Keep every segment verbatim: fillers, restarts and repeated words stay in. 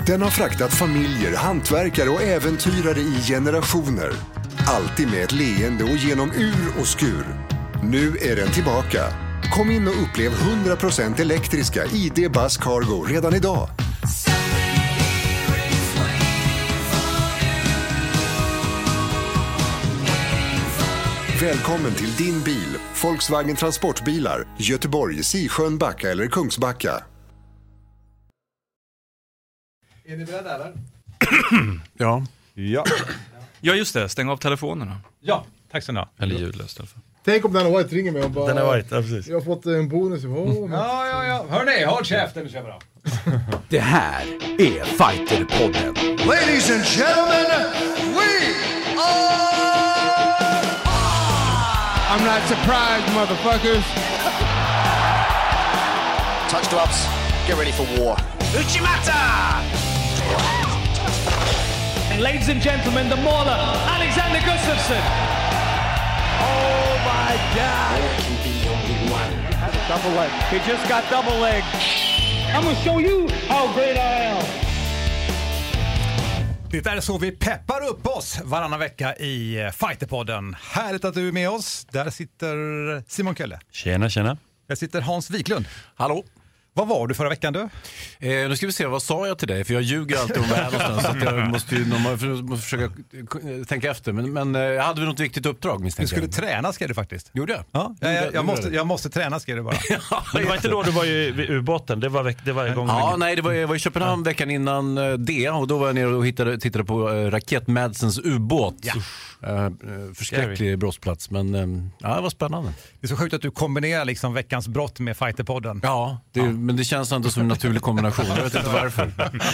Den har fraktat familjer, hantverkare och äventyrare i generationer. Alltid med ett leende och genom ur och skur. Nu är den tillbaka. Kom in och upplev hundra procent elektriska I D Buzz Cargo redan idag. Välkommen till din bil, Volkswagen Transportbilar, Göteborg, Sisjön, Backa eller Kungsbacka. Är ni beredda eller? Ja. Ja. Ja, just det. Stäng av telefonerna. Ja, tack så mycket. Eller ljudlöst i alla fall. Tänk om den White ringer mig och bara... Den är White, ja, precis. Jag har fått en bonus. Oh, Ja, ja, ja. Hörrni, håll käften, nu kör vi då. Det här är Fighterpodden. Ladies and gentlemen, we are... I'm not surprised, motherfuckers. Touch gloves, get ready for war. Uchimata! And ladies and gentlemen, the mauler, Alexander Gustafsson. Oh my God! Double leg. He just got double leg. I'm gonna show you how great I am. Det är så vi peppar upp oss varannan vecka i Fighterpodden. Härligt att du är med oss. Där sitter Simon Kölle. Tjena, tjena. Där sitter Hans Wiklund. Hallå. Vad var du förra veckan du? Eh, nu ska vi se, vad sa jag till dig? För jag ljuger alltid om världen någonstans, så att jag måste ju måste försöka tänka efter. Men, men jag hade väl något viktigt uppdrag, misstänker Du skulle jag. träna, ska du faktiskt. Gjorde jag? Ja, jag, jag, jag, måste, jag måste träna, ska du bara. Men det var inte då du var ju vid ubåten, det var, veck, det var igång. Ja, nej, det var, jag var i Köpenhamn veckan innan det, och då var jag nere och hittade, tittade på uh, Raket Madsens ubåt. Ja. Uh, förskräcklig brottsplats, men uh, ja, det var spännande. Det är så sjukt att du kombinerar liksom veckans brott med Fighterpodden. Ja, det, ja, men det känns ändå som en naturlig kombination. Jag vet inte varför.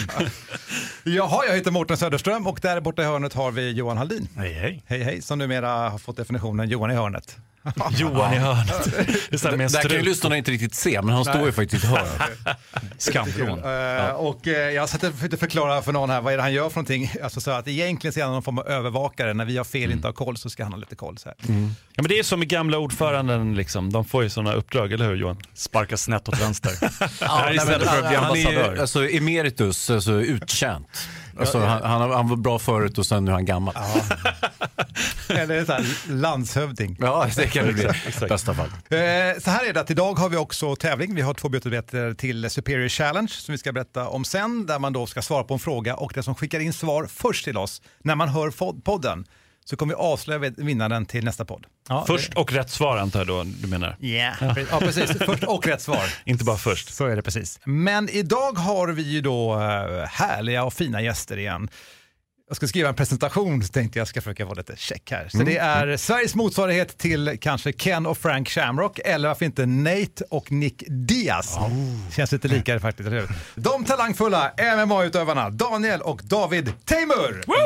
Jaha, jag heter Mårten Söderström och där borta i hörnet har vi Johan Haldin. Hej, hej. Hej, hej, som numera har fått definitionen Johan i hörnet. Johan i hörnet. Det är så här med en där kan ju strut. lyssnarna inte riktigt se, men han står ju faktiskt i hörnet. Skamfrån. Uh, ja. Och uh, jag satt och försökte förklara för någon här vad är det han gör för någonting. Alltså så att egentligen ser han någon form av övervakare. När vi har fel, mm. inte har koll, så ska han ha lite koll så här. Mm. Ja, men det är som i gamla ordföranden liksom. De får ju sådana uppdrag, eller hur Johan? Sparka snett åt vänster. Ja, nej, men, för att bli ambassadör. Han är alltså emeritus, alltså uttjänt. Alltså, ja, han, han, han var bra förut och sen nu är han gammal. Ja. Eller så här, landshövding. Ja, det kan det bli. Bästa fall. Eh, så här är det att idag har vi också tävling. Vi har två biljetter till Superior Challenge som vi ska berätta om sen. Där man då ska svara på en fråga och den som skickar in svar först till oss när man hör podden, så kommer vi avslöja vinnaren till nästa podd. Ja, först det... och rätt svar antar jag då, du menar? Yeah. Ja, ja precis. Först och rätt svar. Inte bara först. Så är det precis. Men idag har vi ju då härliga och fina gäster igen. Jag ska skriva en presentation, så tänkte jag ska försöka vara lite check här. Så mm. det är Sveriges motsvarighet till kanske Ken och Frank Shamrock, eller varför inte Nate och Nick Diaz. Oh. Känns lite likare faktiskt, eller hur? De talangfulla M M A-utövarna Daniel och David Teimur. Woo!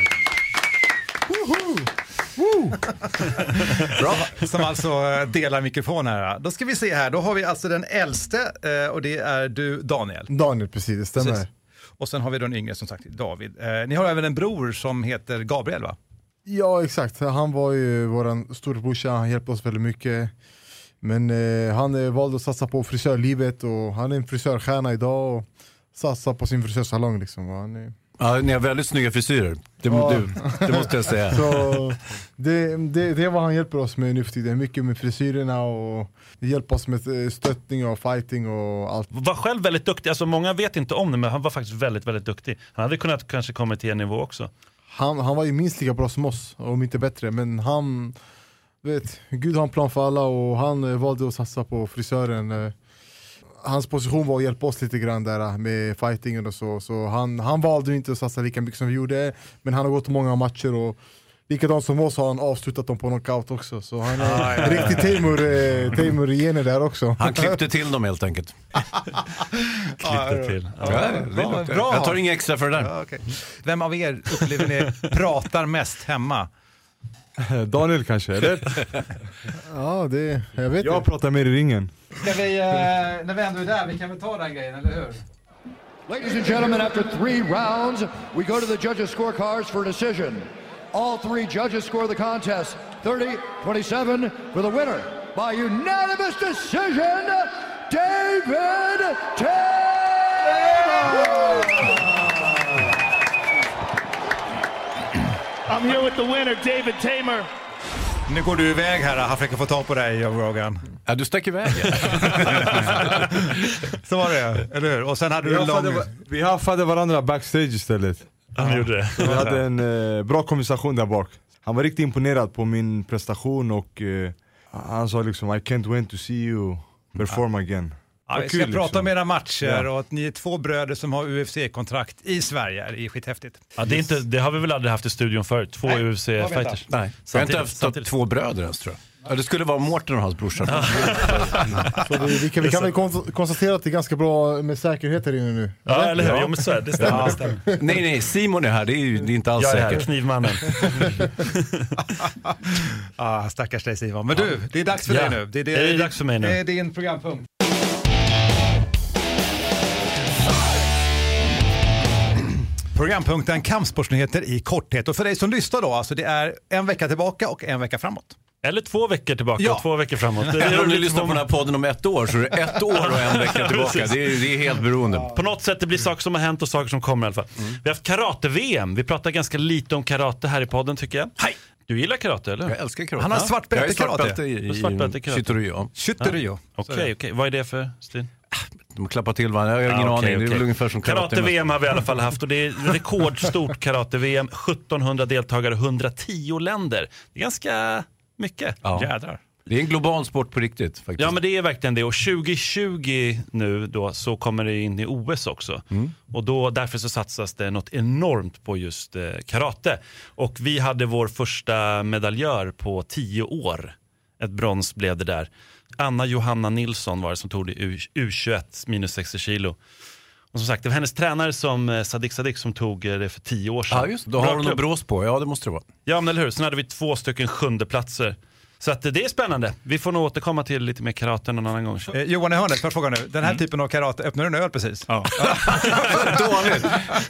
Woho! Woo! Bra, som alltså delar mikrofon här. Då ska vi se här, då har vi alltså den äldste och det är du, Daniel. Daniel, precis, det stämmer. Precis. Och sen har vi den yngre, som sagt, David. Eh, ni har även en bror som heter Gabriel, va? Ja, exakt. Han var ju våran storebrorsa, han hjälpte oss väldigt mycket. Men eh, han eh, valde att satsa på frisörlivet och han är en frisörstjärna idag och satsar på sin frisörsalong liksom. Han är... Ja, ni har väldigt snygga frisyrer. Det, ja. du, det måste jag säga. Så det, det, det är vad han hjälper oss med nu för tiden. Mycket med frisyrerna och hjälper oss med stöttning och fighting och allt. Var själv väldigt duktig. Alltså många vet inte om det, men han var faktiskt väldigt, väldigt duktig. Han hade kunnat kanske komma till en nivå också. Han, han var ju minst lika bra som oss, om inte bättre. Men han, vet, Gud har en plan för alla och han valde att satsa på frisören. Hans position var att hjälpa oss lite grann där med fightingen och så. Så han, han valde inte att satsa lika mycket som vi gjorde. Men han har gått många matcher och likadant som oss har han avslutat dem på knockout också. Så han är ah, ja, riktigt Teimur, eh, Teimur gener där också. Han klippte till dem helt enkelt. klippte till. Ja, ja, det bra, bra. Jag tar inga extra för det där. Ja, okay. Vem av er upplever ni pratar mest hemma? Daniel kanske, eller? Ja, det, jag vet Jag inte. pratar mer i ringen. Ska vi, uh, när vi ändå är där, vi kan väl ta den grejen, eller hur? Ladies and gentlemen, after three rounds, we go to the judges' scorecards for a decision. All three judges score the contest thirty twenty-seven for the winner by unanimous decision, David Teimur! I'm here with the winner, David Tamer. Nu går du iväg här, han försöker få tag på dig, Joe Rogan. Ja, du stack iväg. Så var det, eller hur? Och sen hade Vi du en lång... haffade, vi haffade varandra backstage istället. Han gjorde det. Vi hade en eh, bra konversation där bak. Han var riktigt imponerad på min prestation och eh, han sa liksom I can't wait to see you perform again. Ja, vi ska kul, prata liksom. om era matcher Ja. och att ni är två bröder som har U F C-kontrakt i Sverige. Det är skithäftigt. Ja, det, är inte, det har vi väl aldrig haft i studion förut. Två Nej, U F C-fighters. Nej, jag har inte Samtidigt, haft samtidigt. två bröder ens, tror jag. Ja, det skulle vara Mårten och hans brorsa. Så vi, vi kan, vi kan väl kon- konstatera att det är ganska bra med säkerhet här inne nu. Ja, eller hur? Ja. Jo, men så är det. Det stämmer. Det stämmer. Nej, nej, Simon är här. Det är ju det är inte alls Jag är här, säkert. knivmannen. Ah, stackars dig Simon. Men du, det är dags för Ja, dig nu. Det är, det är dags för mig nu. Det är din programpunkt. Programpunkten Kampsportsnyheter i korthet. Och för dig som lyssnar då, alltså det är en vecka tillbaka och en vecka framåt. Eller två veckor tillbaka Ja. och två veckor framåt. Det Eller om ni lite lyssnar på som- den här podden om ett år så är det ett år och en vecka tillbaka. Precis. Det är, det är helt beroende. På något sätt det blir saker som har hänt och saker som kommer i alla fall. Mm. Vi har haft karate-V M. Vi pratar ganska lite om karate här i podden tycker jag. Hej! Du gillar karate eller? Jag älskar karate. Han har svart bälte Jag är svart karate. bälte i, Du har i, svart bälte i i karate. Shitoryu. Skytteryo. Okej, okej. Vad är det för stil? De klappar till varandra. Jag har ingen Ah, okej, aning. Det är okej. väl ungefär som karate. Karate-V M har vi i alla fall haft och det är rekordstort karate-V M. sjuttonhundra deltagare, hundratio länder. Det är ganska mycket. Ja. Jädrar. Det är en global sport på riktigt faktiskt. Ja men det är verkligen det och tjugo tjugo nu då så kommer det in i O S också Mm. och då därför så satsas det något enormt på just eh, karate och vi hade vår första medaljör på tio år, ett brons blev det där. Anna Johanna Nilsson var det som tog det i U tjugoett minus sextio kilo. Och som sagt, det var hennes tränare som eh, Sadik Sadik som tog eh, det för tio år sedan. Ja just, då Bra har hon klubb. en brås på. Ja det måste det vara. Ja men eller hur, sen hade vi två stycken sjunde platser. Så att det är spännande. Vi får nog återkomma till lite mer karate någon annan gång. Eh, Johan i hörnet, först fråga nu. Den här typen av karate, öppnar du en öl precis? Ja. Dåligt.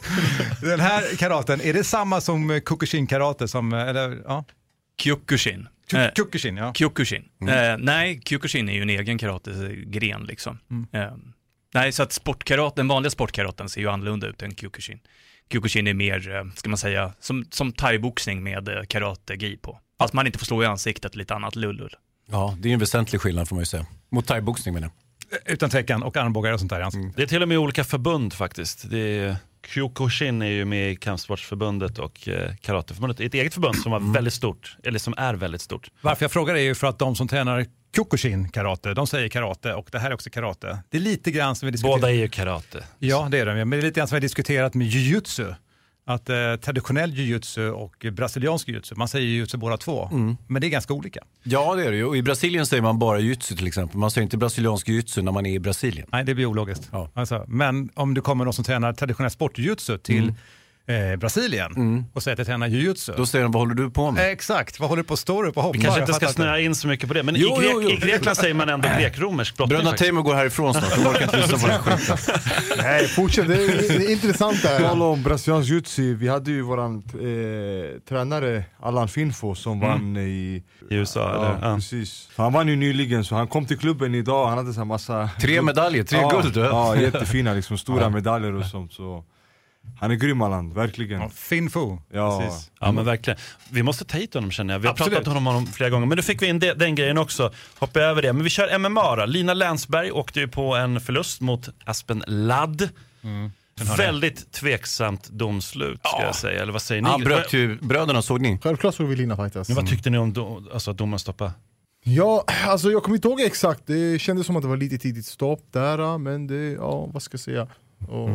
Den här karaten, är det samma som eh, Kyokushin-karate? Som, eh, eller, ja? Kyokushin. Kyo- Eh, Kyokushin, ja. Kyokushin. Eh, nej, Kyokushin är ju en egen karategren liksom. Eh, nej, så att sportkarat, den vanliga sportkaraten ser ju annorlunda ut än Kyokushin. Kyokushin är mer, eh, ska man säga, som, som thai-boxning med eh, karate-gi på. Fast man inte får slå i ansiktet, lite annat lullull. Ja, det är en väsentlig skillnad får man ju säga. Mot thai-boxning menar jag. Utan tvekan, och armbågar och sånt där. Alltså. Det är till och med olika förbund faktiskt. Det är, Kyokushin är ju med i Kampsportsförbundet och eh, Karateförbundet. Ett eget förbund som var väldigt stort, eller som är väldigt stort. Varför jag frågar är ju för att de som tränar Kyokushin-karate, de säger karate och det här är också karate. Det är lite grann som vi diskuterar. Båda är ju karate. Ja, det är de. Men det är lite grann som vi har diskuterat med jujutsu. Att eh, traditionell jujutsu och brasiliansk jujutsu, man säger jujutsu båda två. Men det är ganska olika. Ja det är det ju. Och i Brasilien säger man bara jiu-jitsu till exempel. Man säger inte brasiliansk jiu-jitsu när man är i Brasilien. Nej, det blir ologiskt. Ja. Alltså, men om du kommer någon som tränar traditionell sportjujutsu till eh, Brasilien och säger att jag tränar jujutsu. Då säger de, vad håller du på med? Eh, exakt, vad håller du på att stå upp och hoppa? Vi kanske Jag inte ska fattar snöa in så mycket på det. Men Jo, i, Grek, jo, jo. i Grekland säger man ändå grek-romersk brottning Bröderna faktiskt. Tamer går härifrån snart. De orkar inte lyssna på den här skiten. Nej, fortsätt. Det är, det är intressant det här. Tala om brasiliansk jiu-jitsu. Vi hade ju våran eh, tränare Allan Finfo som vann i I U S A, Ja, eller? Ja. precis. Han vann ju nyligen så han kom till klubben idag. Han hade så här massa... Tre medaljer, tre ja, guld. Ja, jättefina liksom. Stora medaljer och sånt. Så. Han är grym Allan, verkligen. Ja, Finfo. Ja. Precis. Ja men verkligen. Vi måste ta hit honom känner jag. Vi har Absolut. pratat om honom flera gånger. Men nu fick vi in det, den grejen också. Hoppa över det. Men vi kör M M A då. Lina Länsberg åkte ju på en förlust mot Aspen Ladd. Mm. Väldigt tveksamt domslut ska jag säga. Eller vad säger ni? Han bröt ju bröderna, såg ni? Självklart såg vi Lina fightas. Men vad tyckte ni om do, alltså, att domaren stoppade? Ja, alltså jag kommer inte ihåg exakt. Det kändes som att det var lite tidigt stopp där. Men det, ja, vad ska jag säga? Och,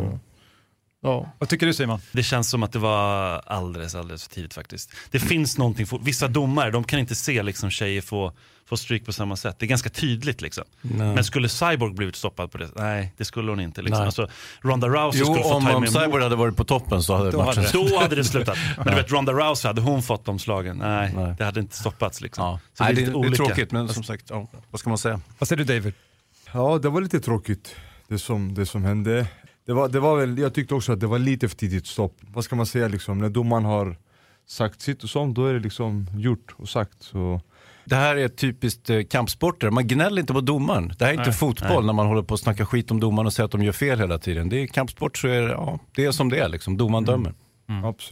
ja. Vad tycker du Simon? Det känns som att det var alldeles, alldeles för tidigt faktiskt. Det finns någonting, för, vissa domare, de kan inte se liksom tjejer få, få stryk på samma sätt. Det är ganska tydligt liksom. Nej. Men skulle Cyborg blivit stoppad på det? Nej, det skulle hon inte liksom. Nej. Alltså, Ronda Rousey Jo, skulle få om, ta om emot. Cyborg hade varit på toppen så hade Då matchen... hade Då hade det slutat. Men du vet, Ronda Rousey, hade hon fått de slagen? Nej, Nej. det hade inte stoppats liksom. Ja. Så Nej, det det, är det lite är olika. tråkigt, men som sagt, ja, vad ska man säga? Vad säger du David? Ja, det var lite tråkigt det som, det som hände. Det var, det var väl, jag tyckte också att det var lite för tidigt stopp. Vad ska man säga liksom, när domaren har sagt sitt och sånt, då är det liksom gjort och sagt. Så. Det här är typiskt eh, kampsporter. Man gnäller inte på domaren. Det här är inte Nej, fotboll nej. när man håller på att snacka skit om domaren och säger att de gör fel hela tiden. Det är kampsport, så är det, ja, det är som det är liksom. Domaren dömer. Absolut.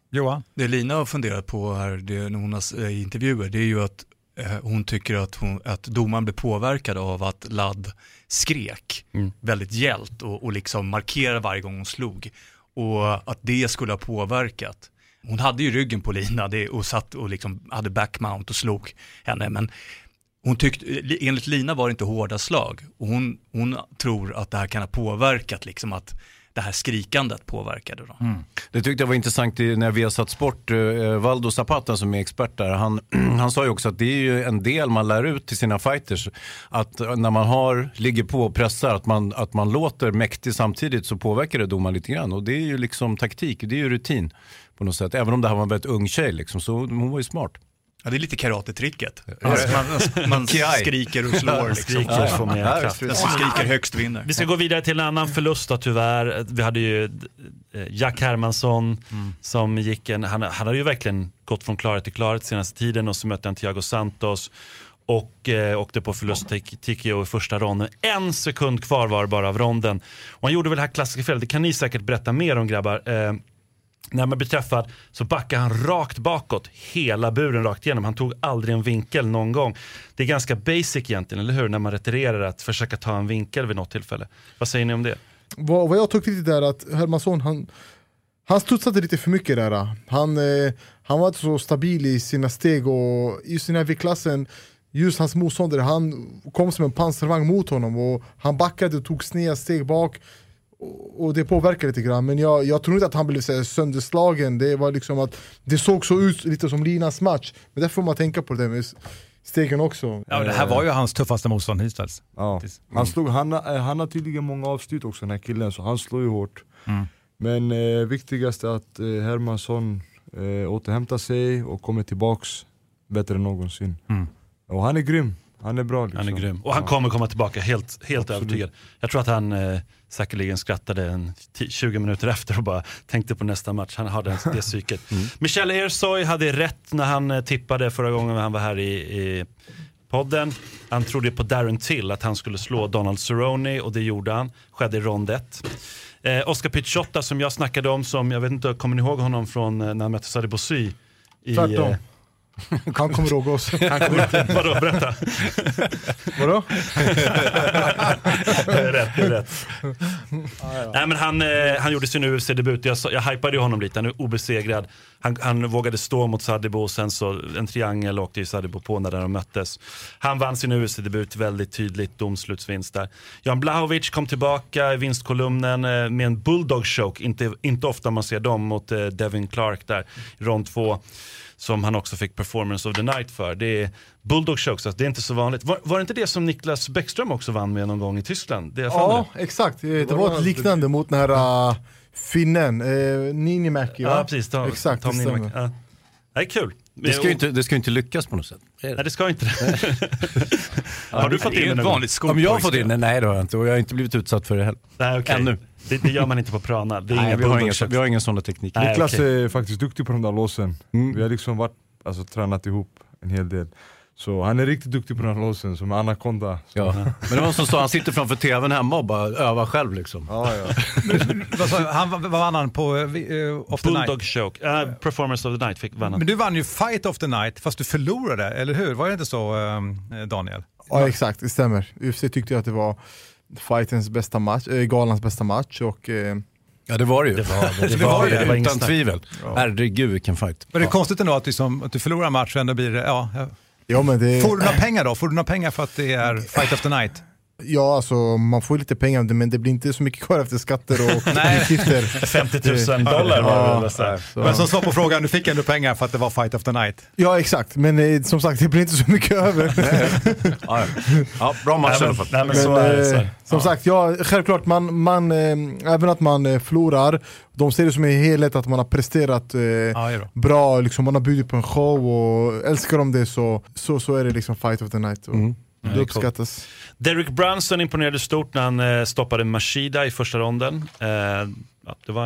Johan? Det Lina har funderat på här det, när hon har äh, intervjuer, det är ju att äh, hon tycker att, hon, att domaren blev påverkad av att Ladd skrek mm. väldigt gällt och, och liksom markerade varje gång hon slog. Och att det skulle ha påverkat. Hon hade ju ryggen på Lina det, och satt och liksom hade backmount och slog henne, men hon tyckte, enligt Lina var det inte hårda slag. Och hon, hon tror att det här kan ha påverkat, liksom att det här skrikandet påverkade då. Mm. Det tyckte jag var intressant när vi har satt sport. Eh, Valdo Zapata som är expert där, han, han sa ju också att det är ju en del man lär ut till sina fighters. Att när man har, ligger på och pressar, att man, att man låter mäktig samtidigt, så påverkar det domaren lite grann. Och det är ju liksom taktik, det är ju rutin på något sätt. Även om det här var en väldigt ung tjej liksom, så hon var ju smart. Ja, det är lite karatetricket. Alltså, man man skriker och slår. Liksom. Skriker och får mer kraft. Den som skriker högst vinner. Vi ska gå vidare till en annan förlust då, tyvärr. Vi hade ju Jack Hermansson mm. som gick en... Han, han hade ju verkligen gått från klarhet till klarhet senaste tiden, och så mötte han Thiago Santos och eh, åkte på förlust till Tikio i första ronden. En sekund kvar var bara av ronden. Och han gjorde väl det här klassiska felet. Det kan ni säkert berätta mer om, grabbar. Eh, När man beträffad så backar han rakt bakåt, hela buren rakt igenom. Han tog aldrig en vinkel någon gång. Det är ganska basic egentligen, eller hur? När man retirerar, att försöka ta en vinkel vid något tillfälle. Vad säger ni om det? Vad, vad jag tyckte lite där, att Hermansson, han, han studsade lite för mycket där. Han, eh, han var inte så stabil i sina steg, och just i den här V-klassen, just hans motståndare, han kom som en pansarvagn mot honom, och han backade och tog sneda steg bak. Och det påverkar lite grann, men jag, jag tror inte att han blev så här sönderslagen. Det var liksom att det såg så ut lite som Linas match. Men därför får man tänka på det med stegen också. Ja, det här var ju hans tuffaste motstånd hittills. Ja. Han, slog, han, han har tydligen många avslut också, den här killen, så han slår ju hårt. Mm. Men eh, viktigast är att eh, Hermansson eh, återhämtar sig och kommer tillbaks bättre än någonsin. Mm. Och han är grym. Han är bra liksom. Han är grym. Och han kommer komma tillbaka helt, helt övertygad. Jag tror att han eh, säkerligen skrattade en tjugo minuter efter och bara tänkte på nästa match. Han hade det psyket. Mm. Michel Ersoy hade rätt när han eh, tippade förra gången han var här i, i podden. Han trodde på Darren Till att han skulle slå Donald Cerrone, och det gjorde han. Skedde i rond ett. Eh, Oscar Pichotta som jag snackade om, som jag vet inte, kommer ni ihåg honom från eh, när han mötte Sadibou Sy? Tvärtom. Han kommer ihåg oss. Han kommer inte. Vadå, berätta. Vadå? Det är rätt, det är rätt. Ah, ja. Nej, men han, eh, han gjorde sin U F C-debut. Jag, jag hypade ju honom lite, han är obesegrad. Han, han vågade stå mot Sadibou, och sen så en triangel åkte ju Sadibou på när de möttes. Han vann sin U F C-debut väldigt tydligt, domslutsvinst där. Jan Blachowicz kom tillbaka i vinstkolumnen eh, med en bulldog choke. Inte, inte ofta man ser dem, mot eh, Devin Clark där i rond två. Som han också fick performance of the night för. Det är bulldog chokes, alltså det är inte så vanligt. Var, var det inte det som Niklas Bäckström också vann med någon gång i Tyskland? Det ja, det. Exakt. Det var, var ett liknande mot den här uh, finnen, uh, Niinimäki. Ja, precis. Ta, exakt, ta det, ja. Det är kul. Det ska ju inte, det ska inte lyckas på något sätt. Nej, det ska inte det. Har du fått in en vanligt skog? Om jag har fått in den? Nej, det har jag inte. Och jag har inte blivit utsatt för det heller. Nej, okay. Ännu. Det, det gör man inte på Prana. Det är Nej, vi, har ingen, vi har ingen sån teknik. Nej, Niklas okay. är faktiskt duktig på de där låsen. Mm. Vi har liksom varit, alltså, tränat ihop en hel del. Så han är riktigt duktig på den här låsen, som Anaconda. Ja. Men det var som sa, han sitter framför tvn hemma och bara övar själv liksom. Ja, ja. han, vad vann han på uh, Off the Bulldog Night? Choke. Uh, performance of the Night fick vann han. Men du vann ju Fight of the Night, fast du förlorade, eller hur? Var det inte så, um, Daniel? Ja, exakt, det stämmer. U F C tyckte jag att det var fightens bästa match, äh, galans bästa match, och... Uh, Ja, det var det ju. Det var det, det, det, var det, det, det var utan tvivel. Ja. Herregud, vilken fight. Men det är ja. konstigt ändå att, liksom, att du förlorar matchen, då blir det, ja, ja. Ja, men det... Får du några pengar då? Får du några pengar för att det är Fight of the Night? Ja, alltså man får lite pengar, men det blir inte så mycket kvar efter skatter och utgifter. femtio tusen dollar var det. Ja, så. Men som svar på frågan, du fick ändå pengar för att det var Fight of the Night. Ja, exakt. Men eh, som sagt, det blir inte så mycket över. ja, ja, bra match i alla fall. Nej, men så är det, så. Som ja. sagt, ja, självklart, man, man, eh, även att man eh, förlorar, de ser det som en helhet att man har presterat eh, ja, bra, liksom, man har bjudit på en show, och älskar de det så, så, så är det liksom Fight of the Night. Och, mm. Det ja, uppskattas. Cool. Derek Brunson imponerade stort när han eh, stoppade Machida i första ronden. Eh, ja, det var en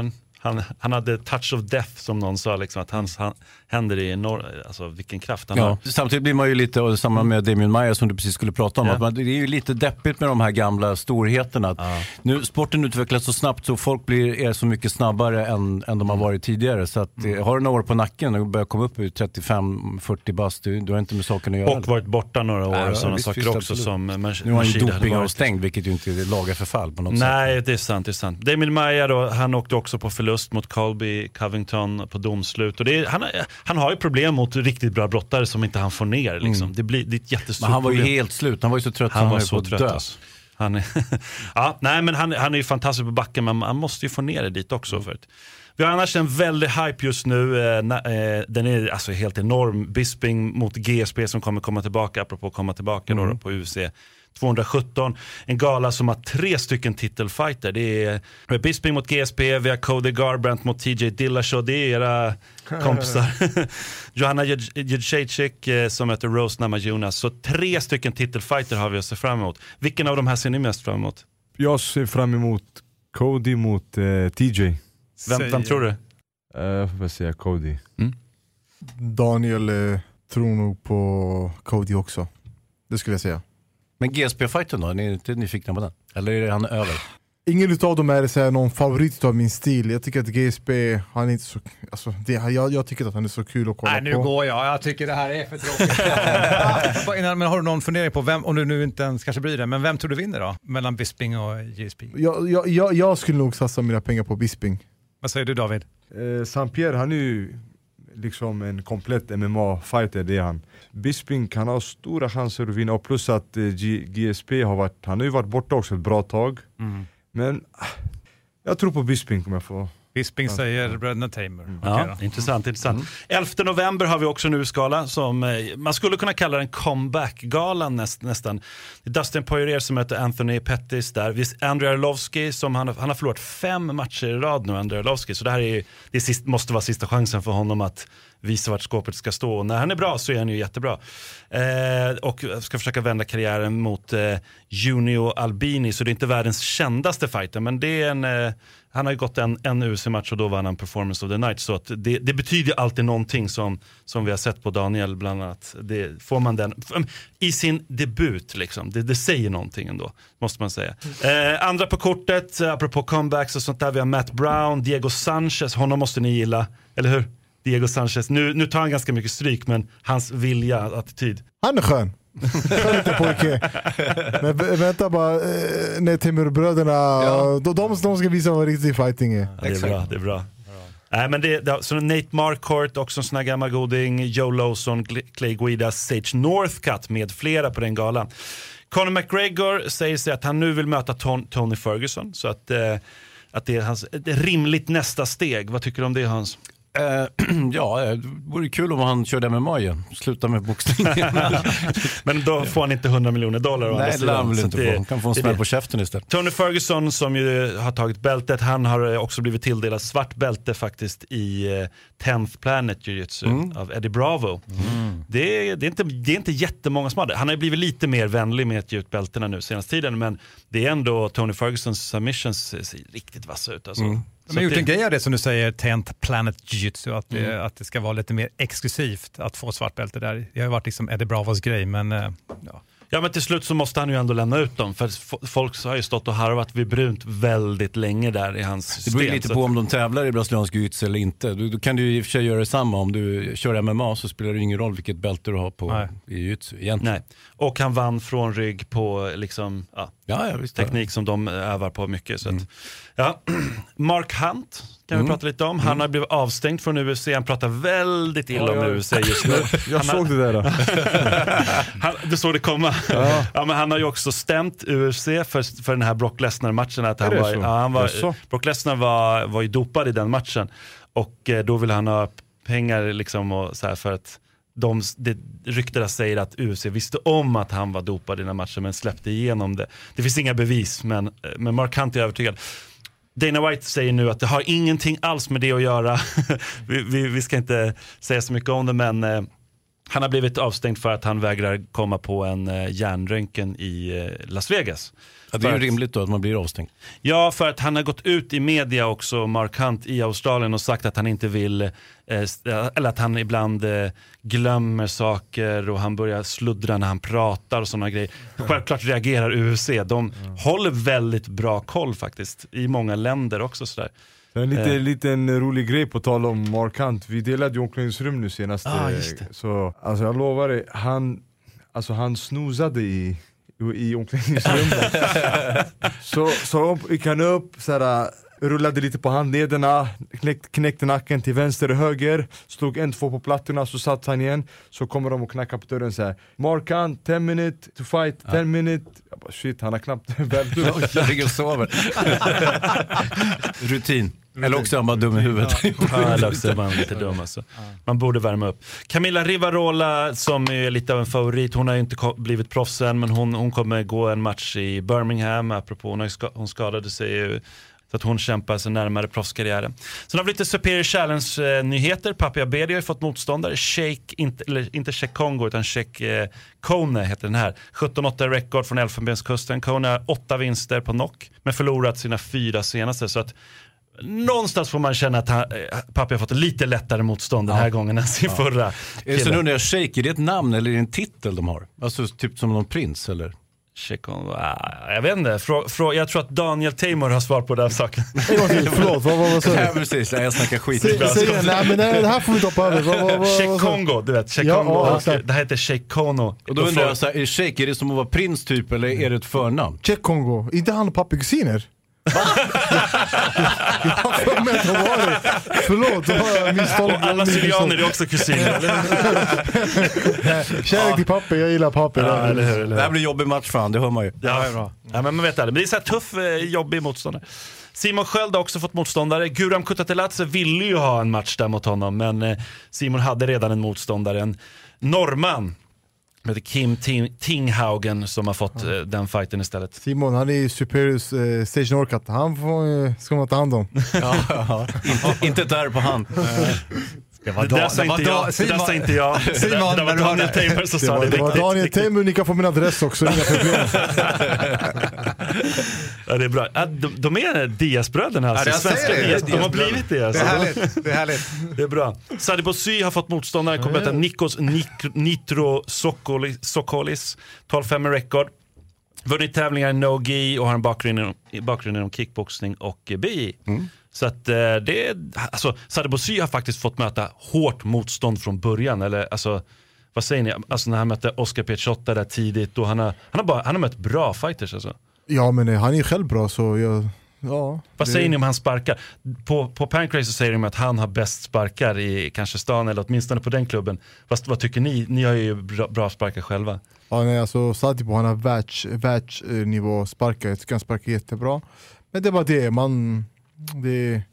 Han, han hade touch of death som någon sa, liksom, att hans han, händer i enorm, alltså vilken kraft han ja. har. Samtidigt blir man ju lite, och samma med Damien Maia som du precis skulle prata om, ja. att man, det är ju lite deppigt med de här gamla storheterna. Att ja. Nu, sporten utvecklas så snabbt så folk blir, är så mycket snabbare än, än de har varit tidigare. Så att, mm. har du några år på nacken och börjar komma upp i trettiofem fyrtio bast, du, du har inte med saken att göra. Och varit borta några år, ja, sådana saker också. Absolut. Som man, nu har han ju doping avstängd, vilket ju inte är laga förfall på något Nej, sätt. det är sant, det är sant. Damien Maia då, han åkte också på förlust mot Colby Covington på domslut. Och det är, han, han har ju problem mot riktigt bra brottare som inte han får ner. Liksom. Mm. Det, blir, det är ett jättestort men han var ju problem. helt slut, han var ju så trött. Han, han var så trött alltså. Han är ja, nej, men han, han är ju fantastisk på backen, men man måste ju få ner det dit också. Mm. För att. Vi har annars en väldigt hype just nu. Eh, na, eh, den är alltså helt enorm. Bisping mot G S P som kommer komma tillbaka, apropå komma tillbaka mm. då, på U F C tvåhundrasjutton. En gala som har tre stycken titelfighter. Det är Bisping mot G S P, vi har Cody Garbrandt mot T J Dillashaw. Det är era kompisar. Johanna Jędrzejczyk eh, som heter Rose Namajunas. Så tre stycken titelfighter har vi att se fram emot. Vilken av de här ser ni mest fram emot? Jag ser fram emot Cody mot eh, T J. Vem, vem tror du? Uh, jag får säga Cody. Mm. Daniel eh, tror nog på Cody också. Det skulle jag säga. Men G S P-fighten då? Är ni inte nyfikna på den? Eller är han över? Ingen utav dem är så här, någon favorit av min stil. Jag tycker att G S P, han är inte så... Alltså, det, jag, jag tycker att han är så kul att kolla Nej, på. nu går jag. Jag tycker det här är för tråkigt. Men har du någon fundering på vem, om du nu inte ens kanske bryr dig, men vem tror du vinner då? Mellan Bisping och G S P? Jag, jag, jag, jag skulle nog satsa mina pengar på Bisping. Vad säger du, David? Eh, Saint-Pierre, han är ju liksom en komplett M M A-fighter, det är han. Bisping kan ha stora chanser att vinna, och plus att eh, G- GSP har varit, han har ju varit borta också ett bra tag. Mm. Men ah, jag tror på Bisping kommer jag få. Bisping ja. Säger Bröderna Tamer. Mm. Ja, okay, intressant, intressant. Mm. elfte november har vi också nu skala som eh, man skulle kunna kalla den comeback-galan näst, nästan. Det är Dustin Poirier som möter Anthony Pettis där. Visst, Andrei Arlovski som han, han har förlorat fem matcher i rad nu, Andrei Arlovski. Så det här är, det är sist, måste vara sista chansen för honom att visa vart skåpet ska stå. Och när han är bra så är han ju jättebra. Eh, och ska försöka vända karriären mot eh, Junio Albini. Så det är inte världens kändaste fighter, men det är en... Eh, han har ju gått en, en U F C-match och då vann han Performance of the Night. Så att det, det betyder alltid någonting som, som vi har sett på Daniel bland annat. Det, får man den i sin debut liksom. Det, det säger någonting ändå, måste man säga. Eh, andra på kortet, apropå comebacks och sånt där. Vi har Matt Brown, Diego Sanchez. Honom måste ni gilla, eller hur? Diego Sanchez. Nu, nu tar han ganska mycket stryk, men hans vilja, attityd. Han är skön. Skön lite pojke. Men vä- vänta bara, eh, när Timurbröderna, ja. de, de, de ska visa vad riktig fighting är. Ja, det är bra, det är bra. Nej, men det, det, så Nate Marquardt, också en sån här gammal goding, Joe Lawson, Clay Guida, Sage Northcutt med flera på den galan. Conor McGregor säger sig att han nu vill möta Ton, Tony Ferguson, så att, eh, att det är hans, ett rimligt nästa steg. Vad tycker du om det, Hans? Uh, ja, det vore kul om han körde M M A igen. Sluta med boxning. Men då får han inte hundra miljoner dollar. Nej, det lär väl inte få. Han kan få en smäll på käften istället. Tony Ferguson som ju har tagit bältet, han har också blivit tilldelad svart bälte faktiskt i uh, tenth Planet Jiu-Jitsu mm. av Eddie Bravo. Mm. Det, är, det, är inte, det är inte jättemånga som har det. Han har blivit lite mer vänlig med att ge ut bältena nu senaste tiden, men det är ändå Tony Fergusons submissions ser riktigt vassa ut alltså. Mm. De har gjort en grej av det som du säger, tenth Planet Jiu-Jitsu, att, mm. det, att det ska vara lite mer exklusivt att få svart bälte där. Det har ju varit liksom Eddie Bravos grej, men ja. Ja, men till slut så måste han ju ändå lämna ut dem, för folk har ju stått och harvat vid brunt väldigt länge där i hans system. Det beror lite på om de tävlar i brasiliansk jiu-jitsu eller inte. Då, då kan du i och för sig göra detsamma. Om du kör M M A så spelar det ingen roll vilket bälte du har på Nej. i jiu-jitsu egentligen. Nej. Och han vann från rygg på liksom, ja, ja, ja, visst, teknik som de övar på mycket. Så mm. att, ja. Mark Hunt kan vi mm. prata lite om. Han mm. har blivit avstängd från U F C. Han pratar väldigt illa ja, om U F C just nu. Jag han såg har... det där då. han, du såg det komma. Ja. Ja, men han har ju också stämt U F C för, för den här Brock Lesnar-matchen. Att han var, ja, han var, Brock Lesnar var, var ju dopad i den matchen. Och eh, då vill han ha pengar liksom, och så här, för att de, det, ryktena säger att U F C visste om att han var dopad i den här matchen, men släppte igenom det. Det finns inga bevis, men, men Mark Hunt är övertygad. Dana White säger nu att det har ingenting alls med det att göra. vi, vi, vi ska inte säga så mycket om det, men eh, Han har blivit avstängd för att han vägrar komma på en eh, hjärnröntgen i eh, Las Vegas. Ja, det är ju att, rimligt då att man blir avstängd. Ja, för att han har gått ut i media också, Mark Hunt i Australien, och sagt att han inte vill, eh, eller att han ibland eh, glömmer saker och han börjar sluddra när han pratar och sådana grejer. Självklart reagerar U F C. De mm. håller väldigt bra koll faktiskt i många länder också sådär. En lite, eh. liten rolig grej på tal om Mark Hunt. Vi delade ju omklädningsrum nu senast. Ah, just det. Så alltså jag lovar dig, han, alltså han snosade i i omklädningsrummet. så, så gick han upp, såhär, rullade lite på handlederna, knäck, knäckte nacken till vänster och höger, slog en, två på plattorna, så satt han igen. Så kommer de och knackar på dörren såhär: Mark Hunt, ten minutes to fight, ten ja. minutes. Jag bara, shit, han har knappt vält ut. Jag ligger och sover. Rutin. Eller också är han bara dum i huvudet. Ja, eller också är man lite dum alltså. Man borde värma upp. Camilla Rivarola, som är lite av en favorit, hon har ju inte blivit proffs än, men hon, hon kommer gå en match i Birmingham, apropå hon, ska, hon skadade sig ju, så att hon kämpar sig närmare proffskarriären. Sen har vi lite Superior Challenge-nyheter. Papi Abedi har ju fått motståndare. Sheikh, inte, eller, inte Sheikh Kongo utan Sheikh eh, Kone heter den här. sjutton åtta rekord från Elfenbenskusten. Kone har åtta vinster på knock, men förlorat sina fyra senaste, så att någonstans får man känna att han, Papi har fått lite lättare motstånd den här ja. gången än sin ja. förra. Så nu när jag Sheikh, är det ett namn eller är det en titel de har? Alltså typ som någon prins eller? Shekon, jag vet inte. Frå, frå, jag tror att Daniel Teimur har svar på den saken. Förlåt, vad var det? Ja, precis. Jag snackar skit. Säg, säg, nej, men det här får vi toppa över. Sheikh Kongo, du vet. Sheikh Kongo. Ja, ja, det heter Sheikh Kono. Och då undrar jag, så här, är Sheikh, är det som att vara prins typ, eller är det ett förnamn? Sheikh Kongo, inte han och pappi kusiner? Va? Jag har för mig att de var det. Förlåt, då har jag misstolkat. Och alla syrianer är också kusiner. Kärlek till pappi, jag gillar pappi. Ja, eller hur, eller hur. Det här blir jobbig match för han, det hör man ju. Ja, det är bra. Ja, men man vet det. Men det är så här tuff, jobbig motståndare. Simon Sköld har också fått motståndare. Guram Kutateladze ville ju ha en match där mot honom, men Simon hade redan en motståndare, en norrman. Med Kim Tinghaugen som har fått ja. den fighten istället. Simon, han är ju Superior eh, Stage Norcat. Han får, eh, ska man ta hand om. Ja, ja. Inte, inte där på hand. Det var det sa inte jag. Det sa inte jag. Simon, det var Daniel Teimur som sa det. Det var Daniel Teimur, ni kan få min adress också. Inga problem. Ja, det är bra. Ja, de, de är Diaz-bröderna alltså. Ja, svenska Diaz. De har blivit det alltså. Det är härligt. Det är härligt. Det är bra. Sadibou Sy har fått motståndare. Kommer att heta Nikos Nitro Sokolis, Sokolis tolv fem rekord. Vunnit tävlingar i no-gi och har en bakgrund inom, bakgrund inom kickboxning och B I. Mm. Så att eh, det är, alltså Sadibou Sy har faktiskt fått möta hårt motstånd från början, eller alltså vad säger ni? Alltså när han mötte Oscar Piechota där tidigt, och han har han har bara han har mött bra fighters alltså. Ja, men han är ju själv bra, så jag, ja. Vad det... säger ni om han sparkar? På på Pancrase så säger de att han har bäst sparkar i kanske stan, eller åtminstone på den klubben. Fast vad tycker ni? Ni har ju bra, bra sparkar själva. Ja, nej, alltså Sadibou, han har världs världsnivå sparkar. Jag tycker han sparkar jättebra. Men det var det man det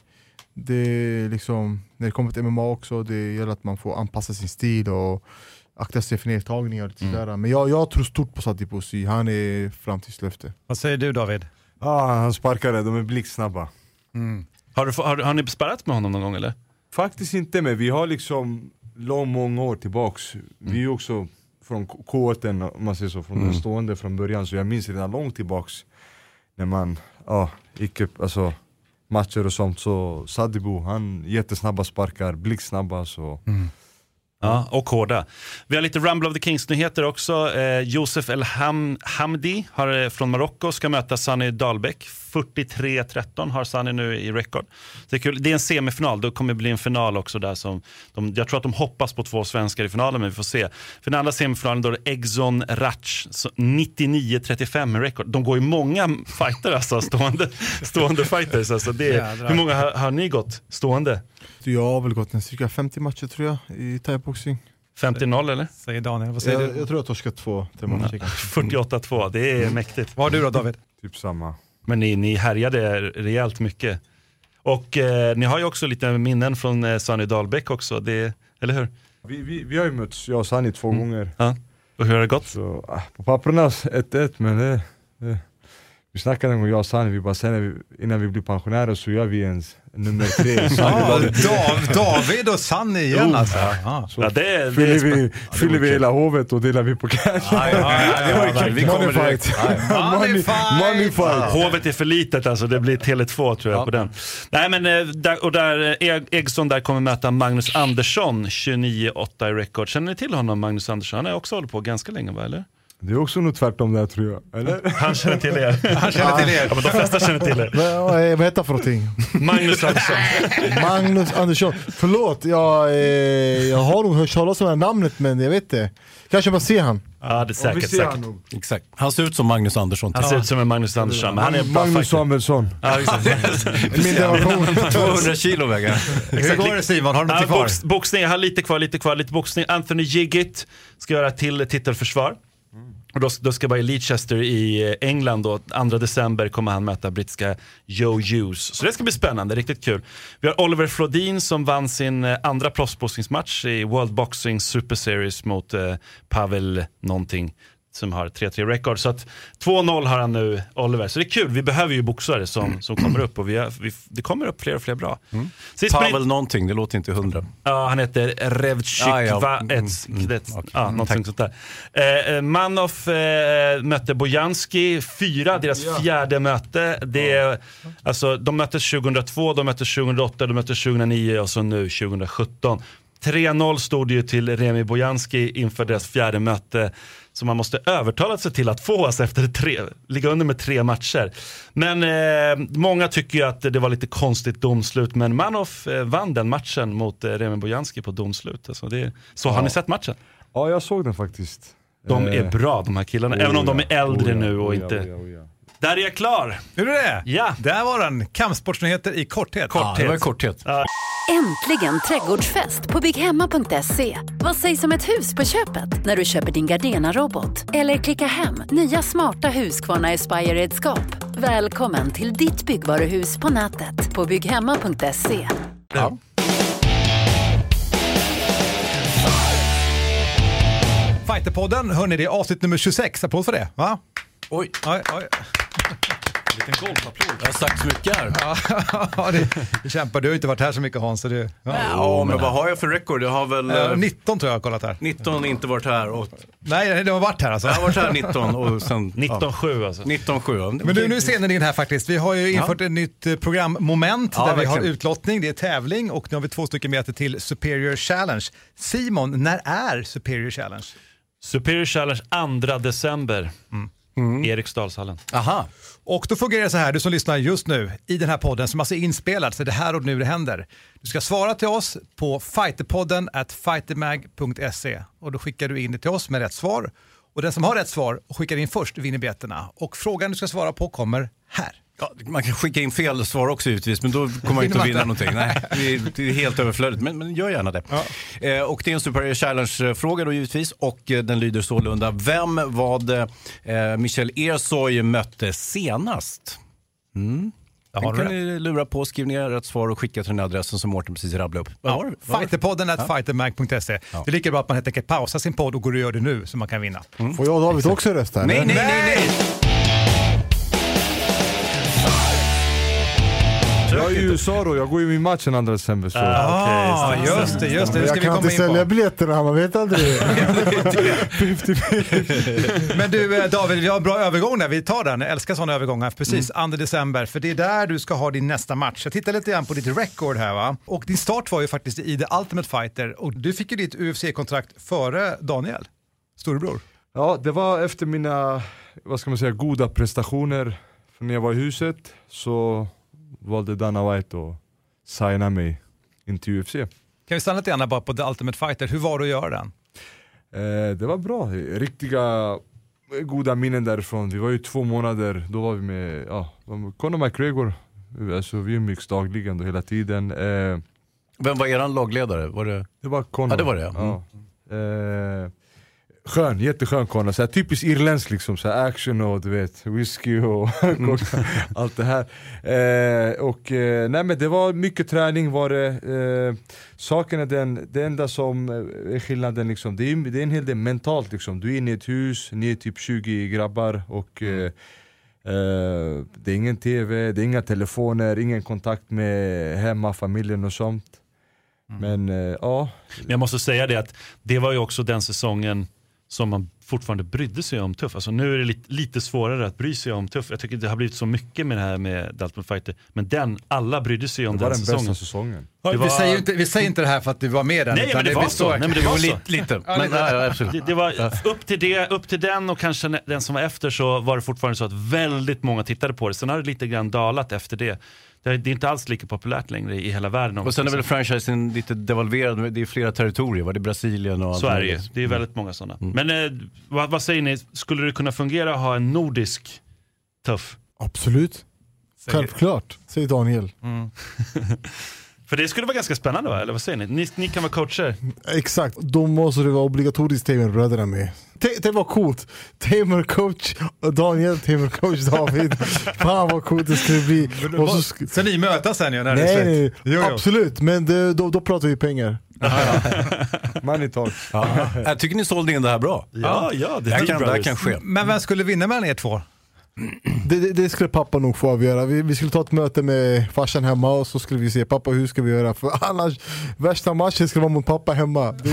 det liksom, när det kommer till M M A också, det gäller att man får anpassa sin stil och akta sig för nedtagningar och mm. sådär. Men jag, jag tror stort på Sadibou Sy. Han är framtidslöfte. Vad säger du, David? Ja, ah, han sparkade, de är blixtsnabba. Mm. Har, du, har, har ni sparrat med honom någon gång eller? Faktiskt inte, men vi har liksom lång många år tillbaks. Mm. Vi är också från kåten, om man säger så, från mm. den stående från början. Så jag minns redan långt tillbaks när man ja, gick upp, alltså matcher och sånt. Så Sadibou, han jättesnabba sparkar, blixtsnabba så... Mm. Ja, och hårda. Vi har lite Rumble of the Kings-nyheter också. Eh, Josef El Ham- Hamdi har, eh, från Marocko ska möta Sunny Dahlbäck. fyrtiotre tretton har Sunny nu i rekord. Det är kul. Det är en semifinal. Det kommer bli en final också där som de, jag tror att de hoppas på två svenskar i finalen, men vi får se. För den andra semifinalen då är det Exxon Ratch nittionio trettiofem i rekord. De går i många fighter alltså, stående, stående fighters. Alltså det är, hur många har, har ni gått stående? Jag har väl gått en cirka femtio matcher tror jag i thaiboxing. femtio noll eller? Säger Daniel, vad säger jag, du? Jag tror jag torskat två mm. fyrtioåtta två, det är mm. mäktigt. Vad har du då, David? Typ samma. Men ni, ni härjade rejält mycket. Och eh, ni har ju också lite minnen från eh, Sunny Dahlbäck också, det, eller hur? Vi, vi, vi har ju mötts, jag och Sunny två mm. gånger. Ja. Och hur har det gått? Så, ah, på papperna ett ett, men det, det, vi Vi snackade en gång, jag och Sanne, vi bara sen när vi, innan vi blir pensionärer så gör vi ens nummer tre. Ja, Dav, David och Sanne igen alltså. Ja. Så ja, det är, fyller det är vi, ja, fyller vi hela hovet och delar vi på cash. Ja, ja, ja, det var kul. Vi kommer direkt. Money fight! Money fight! Hovet är för litet alltså, det blir Tele två tror jag ja. på den. Nej men, där, och där, Eggson där kommer möta Magnus Andersson, tjugonio åtta i record. Känner ni till honom, Magnus Andersson? Han har också hållit på ganska länge, va, eller? Det är också nog tvärtom där tror jag, eller? Han känner till er. Han känner till er. Ja, men de flesta känner till er. Men, vad heter det för någonting? Magnus Andersson. Magnus Andersson. Förlåt, jag, eh, jag har nog hört talas om det här namnet, men jag vet inte. Kanske bara se han. Ja, det är säkert. säkert. Han, Exakt. Han ser ut som Magnus Andersson. Han ser ut som en Magnus Andersson. Men han är Magnus Samuelsson. Ja, exakt. tvåhundra kilo vägar. Hur går det, Simon? Har du något ja, kvar? Box, boxning, jag har lite kvar, lite kvar, lite boxning. Anthony Jiggit ska göra till titelförsvar. Och då, då ska vara i Leicester i England då. andra december kommer han möta brittiska Joe Hughes. Så det ska bli spännande, riktigt kul. Vi har Oliver Flodin som vann sin andra proffsboxningsmatch i World Boxing Super Series mot eh, Pavel någonting som har tre tre rekord. Så att två noll har han nu, Oliver. Så det är kul, vi behöver ju boxare som, som kommer upp. Och vi har, vi, det kommer upp fler och fler bra. Mm. Pavel någonting, det låter inte hundra. Ja, han heter Revchik ah, ja. Vaets. Mm. Mm. Okay. Ja, någonting sånt där. Eh, Manoff eh, mötte Bojanski, fyra, deras ja. fjärde möte. Det är, alltså, de möttes tjugohundratvå, de möttes tjugohundraåtta, de möttes tjugohundranio och så nu tjugosjutton. tre noll stod det ju till Remi Bojanski inför deras fjärde möte. Så man måste övertala sig till att få oss efter tre, ligga under med tre matcher. Men eh, många tycker ju att det var lite konstigt domslut. Men Manoff eh, vann den matchen mot eh, Remi Bojanski på domslut. Alltså det, så ja. Har ni sett matchen? Ja, jag såg den faktiskt. De är bra, de här killarna. Oh, även om ja. de är äldre oh, ja. nu och oh, inte... Ja, oh, ja, oh, ja. Där är jag klar! Är du det? Ja. Där var den. Kampsportsnyheter i korthet. korthet. Ja, det var korthet. Ja. Äntligen trädgårdsfest på bygghemma punkt se. Vad sägs om ett hus på köpet när du köper din Gardena-robot? Eller klicka hem nya smarta Husqvarna Aspire-redskap. Välkommen till ditt byggvaruhus på nätet på bygghemma punkt se. Ja. Fighterpodden, hörni, det är avsnitt nummer tjugosex. Applåd för det, va? Oj, oj, oj. En liten golfapplåd. Jag har sagt så mycket här. Ja, det, det kämpar. Du har ju inte varit här så mycket, Hans. Så det, ja, ja men vad har jag för rekord? Jag har väl... Uh, nitton tror jag har kollat här. nitton inte varit här. Och... Nej, det har varit här alltså. Jag har varit här nitton och sen... nitton sju alltså. nitton sju. Men du, nu ser ni in här faktiskt. Vi har ju infört ja. ett nytt programmoment ja, där verkligen. Vi har utlottning. Det är tävling och nu har vi två stycken meter till Superior Challenge. Simon, när är Superior Challenge? Superior Challenge andra december. Mm. Mm. Eriksdalshallen. Aha. Och då fungerar det så här, du som lyssnar just nu i den här podden som alltså är inspelad, så det här och nu det händer. Du ska svara till oss på fighterpodden at fightermag punkt se och då skickar du in det till oss med rätt svar. Och den som har rätt svar och skickar in först vinner biljetterna. Och frågan du ska svara på kommer här. Ja, man kan skicka in fel svar också givetvis, men då kommer man inte att vinna någonting. Nej, det är, det är helt överflödigt, men, men gör gärna det. Ja. Eh, och det är en Superior Challenge-fråga då givetvis, och eh, den lyder sålunda: vem var det eh, Michel Ersoy mötte senast? Mm. Den kan ni lura på, skriv ner rätt svar och skicka till den adressen som Mårten precis rabblade upp. Ja. Fighterpodden at ja. fightermag punkt se. Ja. Det är lika bra att man helt enkelt pausar sin podd och går och gör det nu så man kan vinna. Mm. Får jag och David också rösta? Nej, nej, nej, nej! Jag är ju i U S A då, jag går ju i matchen andra december. Så. Ah, okay. Just det, just det. det ska jag kan inte sälja biljetterna, man vet aldrig. Men du David, vi har en bra övergång där, vi tar den. Jag älskar sådana övergångar, precis, mm. andra december. För det är där du ska ha din nästa match. Jag tittar lite grann på ditt record här, va? Och din start var ju faktiskt i The Ultimate Fighter. Och du fick ju ditt U F C-kontrakt före Daniel, storebror. Ja, det var efter mina, vad ska man säga, goda prestationer. För när jag var i huset så valde Dana White att signa mig in till U F C. Kan vi stanna lite grann bara på The Ultimate Fighter? Hur var det att göra den? Eh, det var bra. Riktiga goda minnen därifrån. Vi var ju två månader, då var vi med ja, Conor McGregor. Alltså, vi umgicks dagligen då hela tiden. Eh, Vem var er lagledare? Var det... det var Conor. Ja, det var det. Mm. Ja. Eh, skön, jätteskön Conor. Så här, typiskt irländsk liksom, så här, action och du vet, whisky och mm. allt det här. Eh, och eh, nej men det var mycket träning var det. Eh, saken är den, det enda som är skillnaden liksom, det är, det är en hel del mentalt liksom. Du är inne i ett hus, ni är typ tjugo grabbar och eh, Uh, det är ingen tv, det är inga telefoner, ingen kontakt med hemma, familjen och sånt. Mm. Men uh, ja. Men jag måste säga det att det var ju också den säsongen som man fortfarande brydde sig om Tuff. Alltså nu är det lite, lite svårare att bry sig om Tuff. Jag tycker det har blivit så mycket med det här med The Ultimate Fighter. Men den, alla brydde sig om det var den, den säsongen. bästa säsongen. Ja, var... vi, säger inte, vi säger inte det här för att du var med den. Nej, men det, det var så. Nej, men det var så. Lite. lite. Ja, men, nej, absolut. Det, det var upp till, det, upp till den och kanske den som var efter, så var det fortfarande så att väldigt många tittade på det. Sen har det lite grann dalat efter det. Det är inte alls lika populärt längre i hela världen. Och sen är väl franchisen lite devalverad. Det är flera territorier, var det Brasilien och allt. Så är det ju. Det är väldigt många sådana. Mm. Men eh, vad, vad säger ni? Skulle det kunna fungera att ha en nordisk Tuff? Absolut. Självklart, säger Daniel. Mm. För det skulle vara ganska spännande, va? Eller vad säger ni? Ni, ni kan vara coacher. Exakt, då måste det vara obligatoriskt Tamer-bröderna med. Det, det var coolt. Tamer coach Daniel, Tamer coach David. Fan vad coolt det skulle bli. Och så, sk- så ni mötas sen ju när nej, det är nej, jo, jo. absolut. Men det, då, då pratar vi pengar. Money talk. Ja. Jag tycker ni sålde in det här bra. Ja, ja, det, det, kan, det kan ske. Men vem skulle vinna mellan er två? Det, det, det skulle pappa nog få avgöra. Vi, vi skulle ta ett möte med farsan hemma och så skulle vi se, pappa, hur ska vi göra? För annars, värsta matchen skulle vara mot pappa hemma. Det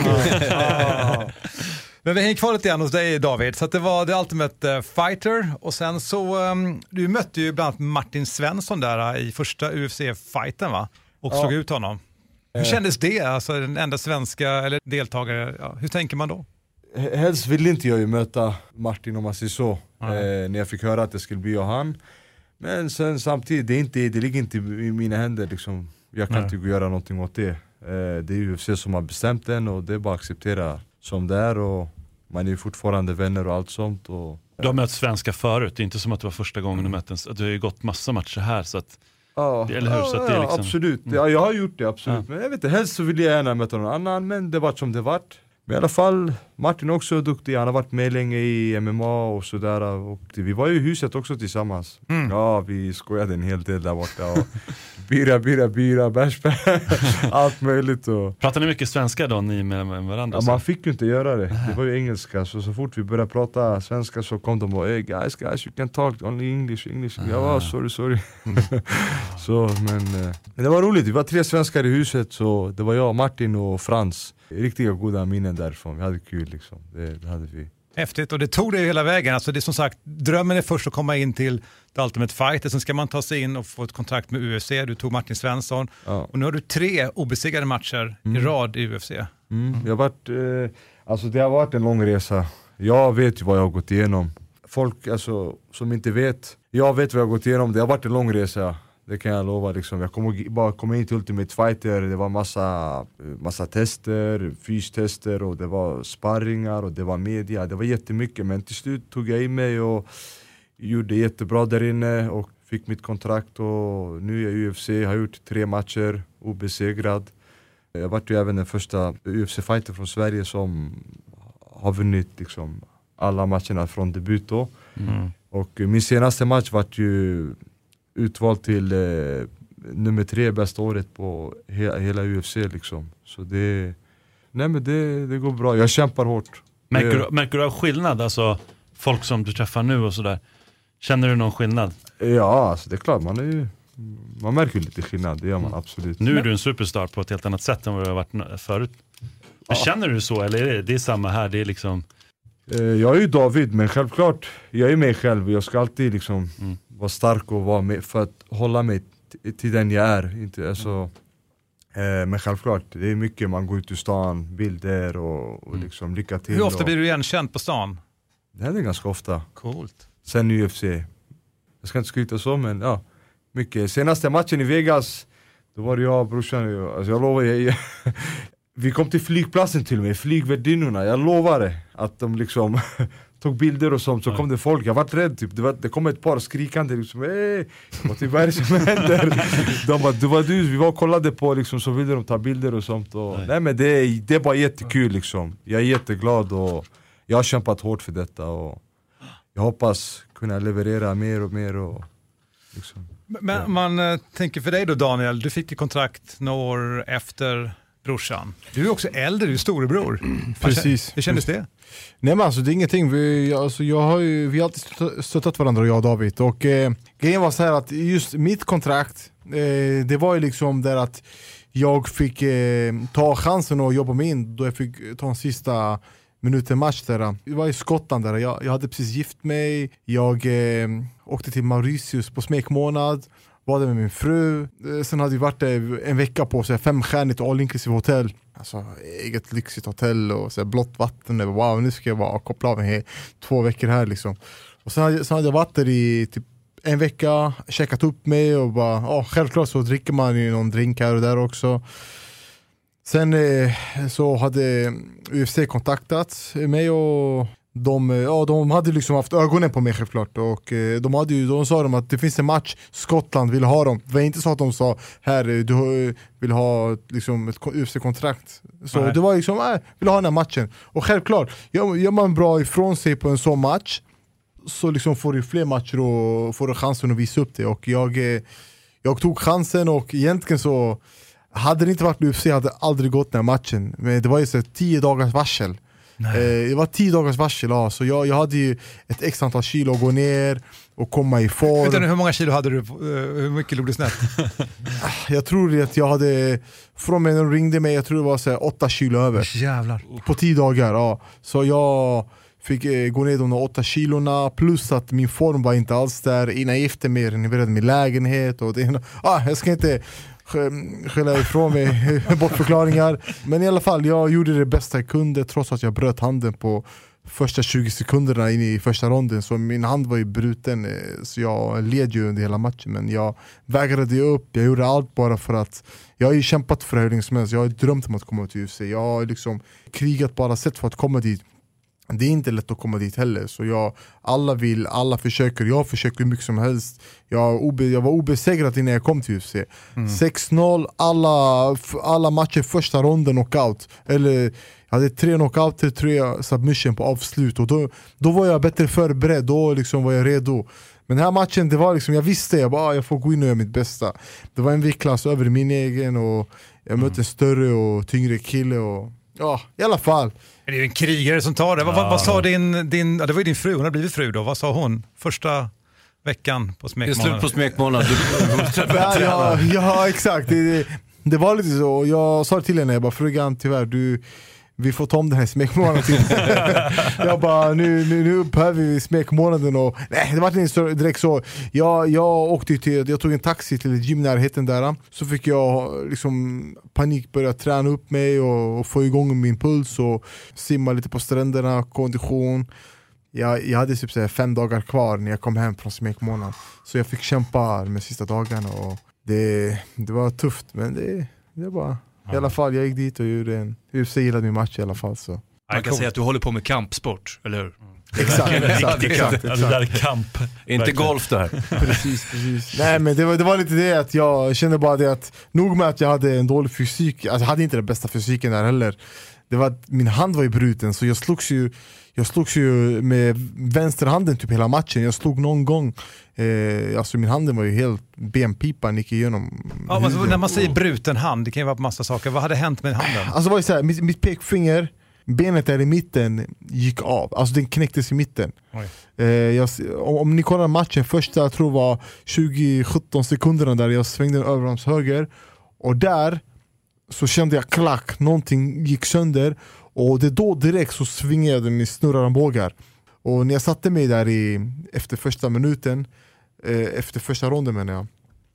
ah. Men vi hänger kvar lite grann hos dig, David. Så att det var The Ultimate Fighter. Och sen så, um, du mötte ju bland annat Martin Svensson där i första U F C-fighten, va? Och ja. slog ut honom. Hur kändes det? Alltså den enda svenska eller deltagare, ja, hur tänker man då? Helst ville inte jag ju möta Martin, om man säger så, eh, när jag fick höra att det skulle bli jag och han. Men sen samtidigt, det, är inte, det ligger inte i mina händer liksom. Jag kan Nej. inte göra någonting åt det. eh, Det är U F C som har bestämt den, och det är bara att acceptera som det är. Och man är ju fortfarande vänner och allt sånt, och du har mött svenska förut, det är inte som att det var första gången du mötte en. Du har ju gått massa matcher här, så att ja, eller hur? Ja, så att det är liksom... absolut, ja, jag har gjort det, absolut. Ja. Men jag vet inte, helst så vill jag gärna möta någon annan, men det var som det var. Men i alla fall, Martin också är duktig, han har varit med länge i M M A och sådär. Och vi var ju i huset också tillsammans. Mm. Ja, vi skojade en hel del där borta. Och bira, bira, bira, bärs, allt möjligt. Och... Pratar ni mycket svenska då, ni med varandra? Ja, man fick ju inte göra det, det var ju engelska. Så så fort vi började prata svenska så kom de och hey guys, guys, you can talk only English, English. Ja, ah. sorry, sorry. Så, men, men det var roligt, vi var tre svenskar i huset. Så det var jag, Martin och Frans. Riktiga goda minnen därifrån, vi hade kul liksom. det, det hade vi. Häftigt, och det tog det hela vägen. Alltså det är som sagt, drömmen är först att komma in till The Ultimate Fighter, sen ska man ta sig in och få ett kontrakt med U F C. Du tog Martin Svensson, ja. och nu har du tre obesegrade matcher mm. i rad i U F C. Mm. Mm. Jag har varit, eh, alltså det har varit en lång resa. Jag vet ju vad jag har gått igenom. Folk alltså, som inte vet, jag vet vad jag har gått igenom. Det har varit en lång resa. Det kan jag lova liksom. Jag kom bara komma in till Ultimate Fighter. Det var massa, massa tester, fystester, och det var sparringar och det var media. Det var jättemycket, men till slut tog jag in mig och gjorde jättebra där inne och fick mitt kontrakt, och nu är jag i U F C, har gjort tre matcher, obesegrad. Jag var ju även den första U F C-fighter från Sverige som har vunnit liksom alla matcherna från debut då. Mm. Och min senaste match var ju utvald till eh, nummer tre bästa året på he- hela U F C liksom. Så det, nej men det, det går bra, jag kämpar hårt. Märker du, märker du av skillnad, alltså folk som du träffar nu och sådär? Känner du någon skillnad? Ja, alltså det är klart, man är ju, man märker lite skillnad, det gör man absolut. Nu är du en superstar på ett helt annat sätt än vad du har varit förut. Men ja. Känner du så, eller är det, det är samma här, det är liksom... Jag är ju David, men självklart, jag är mig själv, jag ska alltid liksom mm. vara stark och vara med för att hålla mig t- till den jag är. Inte, alltså, mm. eh, men självklart, det är mycket, man går ut i stan, bilder och, och liksom lycka till. Hur ofta och, blir du igenkänd på stan? Det är ganska ofta. Coolt. Sen U F C. Jag ska inte skryta så, men ja, mycket. Senaste matchen i Vegas, då var det jag och brorsan, alltså jag lovar, jag, jag vi kom till flygplatsen till och med, flygvärdinnorna, jag lovar det, att de liksom tog bilder och sånt, så kom det folk, jag var rädd typ, det, var, det kom ett par skrikande liksom, hej, vad typ, vad är det som händer? De bara, det var du, vi var och kollade på liksom, så ville de ta bilder och sånt och, nej. nej men det är, det är bara jättekul liksom, jag är jätteglad och jag har kämpat hårt för detta och jag hoppas kunna leverera mer och mer och liksom. Men ja. man äh, tänker för dig då Daniel, du fick ju kontrakt några år efter brorsan. Du är också äldre, du är storebror. Precis. Hur kändes det? Nej men alltså det är ingenting, vi, alltså, jag har ju, vi har alltid stöttat varandra, jag och David. Och eh, grejen var så här att just mitt kontrakt, eh, det var ju liksom där att jag fick eh, ta chansen och jobba mig in då jag fick ta en sista minuten match där. Det var i Skottland där, jag, jag hade precis gift mig, jag eh, åkte till Mauritius på smekmånad, var där med min fru, eh, sen hade vi varit där en vecka på så här, femstjärnigt all inclusive hotell, alltså eget lyxigt hotell och så här, blått vatten, wow nu ska jag bara koppla av mig två veckor här liksom. Och sen hade, sen hade jag varit där i typ en vecka, checkat upp mig och bara, ja självklart så dricker man ju någon drink här och där också. Sen eh, så hade U F C kontaktat mig och de, ja, de hade liksom haft ögonen på mig självklart och eh, de, hade ju, de sa dem att det finns en match, Skottland vill ha dem. Det var inte så att de sa, här du vill ha liksom, ett U F C-kontrakt. Så Nej. Det var liksom, äh, vill ha den här matchen. Och självklart, gör, gör man bra ifrån sig på en sån match så liksom får du fler matcher och får du chansen att visa upp det. Och jag, jag tog chansen och egentligen så hade det inte varit U F C hade aldrig gått den här matchen. Men det var ju så tio dagars varsel. Eh, det var tio dagars varsel, ja. Så jag, jag hade ju ett x antal kilo att gå ner och komma i form. Vet du, hur många kilo hade du? Hur mycket låg du snett? Jag tror att jag hade, från mig när de ringde mig, jag tror det var så här, åtta kilo över. Jävlar. På tio dagar, ja. Så jag fick eh, gå ner de åtta kilorna, plus att min form var inte alls där. Innan jag gifte mig renoverade min lägenhet och det, ah, jag ska inte skälla ifrån mig bortförklaringar, men i alla fall jag gjorde det bästa jag kunde trots att jag bröt handen på första tjugo sekunderna in i första ronden, så min hand var ju bruten, så jag led ju under hela matchen, men jag vägrade upp, jag gjorde allt bara för att jag har ju kämpat för hur länge som helst, jag har drömt om att komma till U F C, jag har liksom krigat på alla sätt för att komma dit. Det är inte lätt att komma dit heller, så jag, alla vill, alla försöker, jag försöker hur mycket som helst. Jag, obe, jag var obesegrad innan jag kom till U F C. Mm. sex noll, alla, alla matcher första ronden knockout. Eller jag hade tre knockouter, tre submission på avslut. Och då, då var jag bättre förberedd, då liksom var jag redo. Men den här matchen, det var liksom, jag visste, jag bara, jag får gå in och göra mitt bästa. Det var en viktklass över min egen och jag mötte en större och tyngre kille och ja, i alla fall. Det är ju en krigare som tar det. Ja. Vad, vad sa din, din, ja, det var ju din fru, hon har blivit fru då. Vad sa hon första veckan på smekmånaden? Det är slut på smekmånaden. ja, ja, ja, exakt. Det, det var lite så. Jag sa till henne, jag bara, frugan, tyvärr, du, vi får ta om den här smekmånaden till. Jag bara, nu, nu, nu behöver vi smekmånaden och nej, det var inte direkt så. Jag, jag åkte till, jag tog en taxi till ett gym i närheten där. Så fick jag liksom panik, börja träna upp mig och, och få igång min puls och simma lite på stränderna, kondition. Jag, jag hade typ så här fem dagar kvar när jag kom hem från smekmånaden. Så jag fick kämpa de sista dagarna och det, det var tufft, men det, det var i alla fall, jag gick dit och gjorde en U F C gillade min match i alla fall så. Man kan säga att du håller på med kampsport, eller hur? Mm. Exakt, exakt, exakt, exakt. Ja, det där är kamp. Inte golf där. Precis, precis. Nej men det var, det var lite det att jag kände bara det att nog med att jag hade en dålig fysik, alltså jag hade inte den bästa fysiken där heller. Det var att min hand var ju bruten så jag slogs ju Jag slogs ju med vänsterhanden typ hela matchen. Jag slog någon gång eh, alltså min hand var ju helt benpipan gick igenom. Ja, alltså, när man säger bruten hand, det kan ju vara på massa saker. Vad hade hänt med handen? Alltså var det så här, mitt, mitt pekfinger, benet där i mitten gick av. Alltså den knäcktes i mitten. Eh, jag, om, om ni kollar matchen första, jag tror var tjugo sjutton sekunderna där jag svängde den överarms höger och där så kände jag klack, någonting gick sönder. Och det då direkt så svingade min snurraranbågar. Och när jag satte mig där i, efter första minuten, eh, efter första ronden menar jag,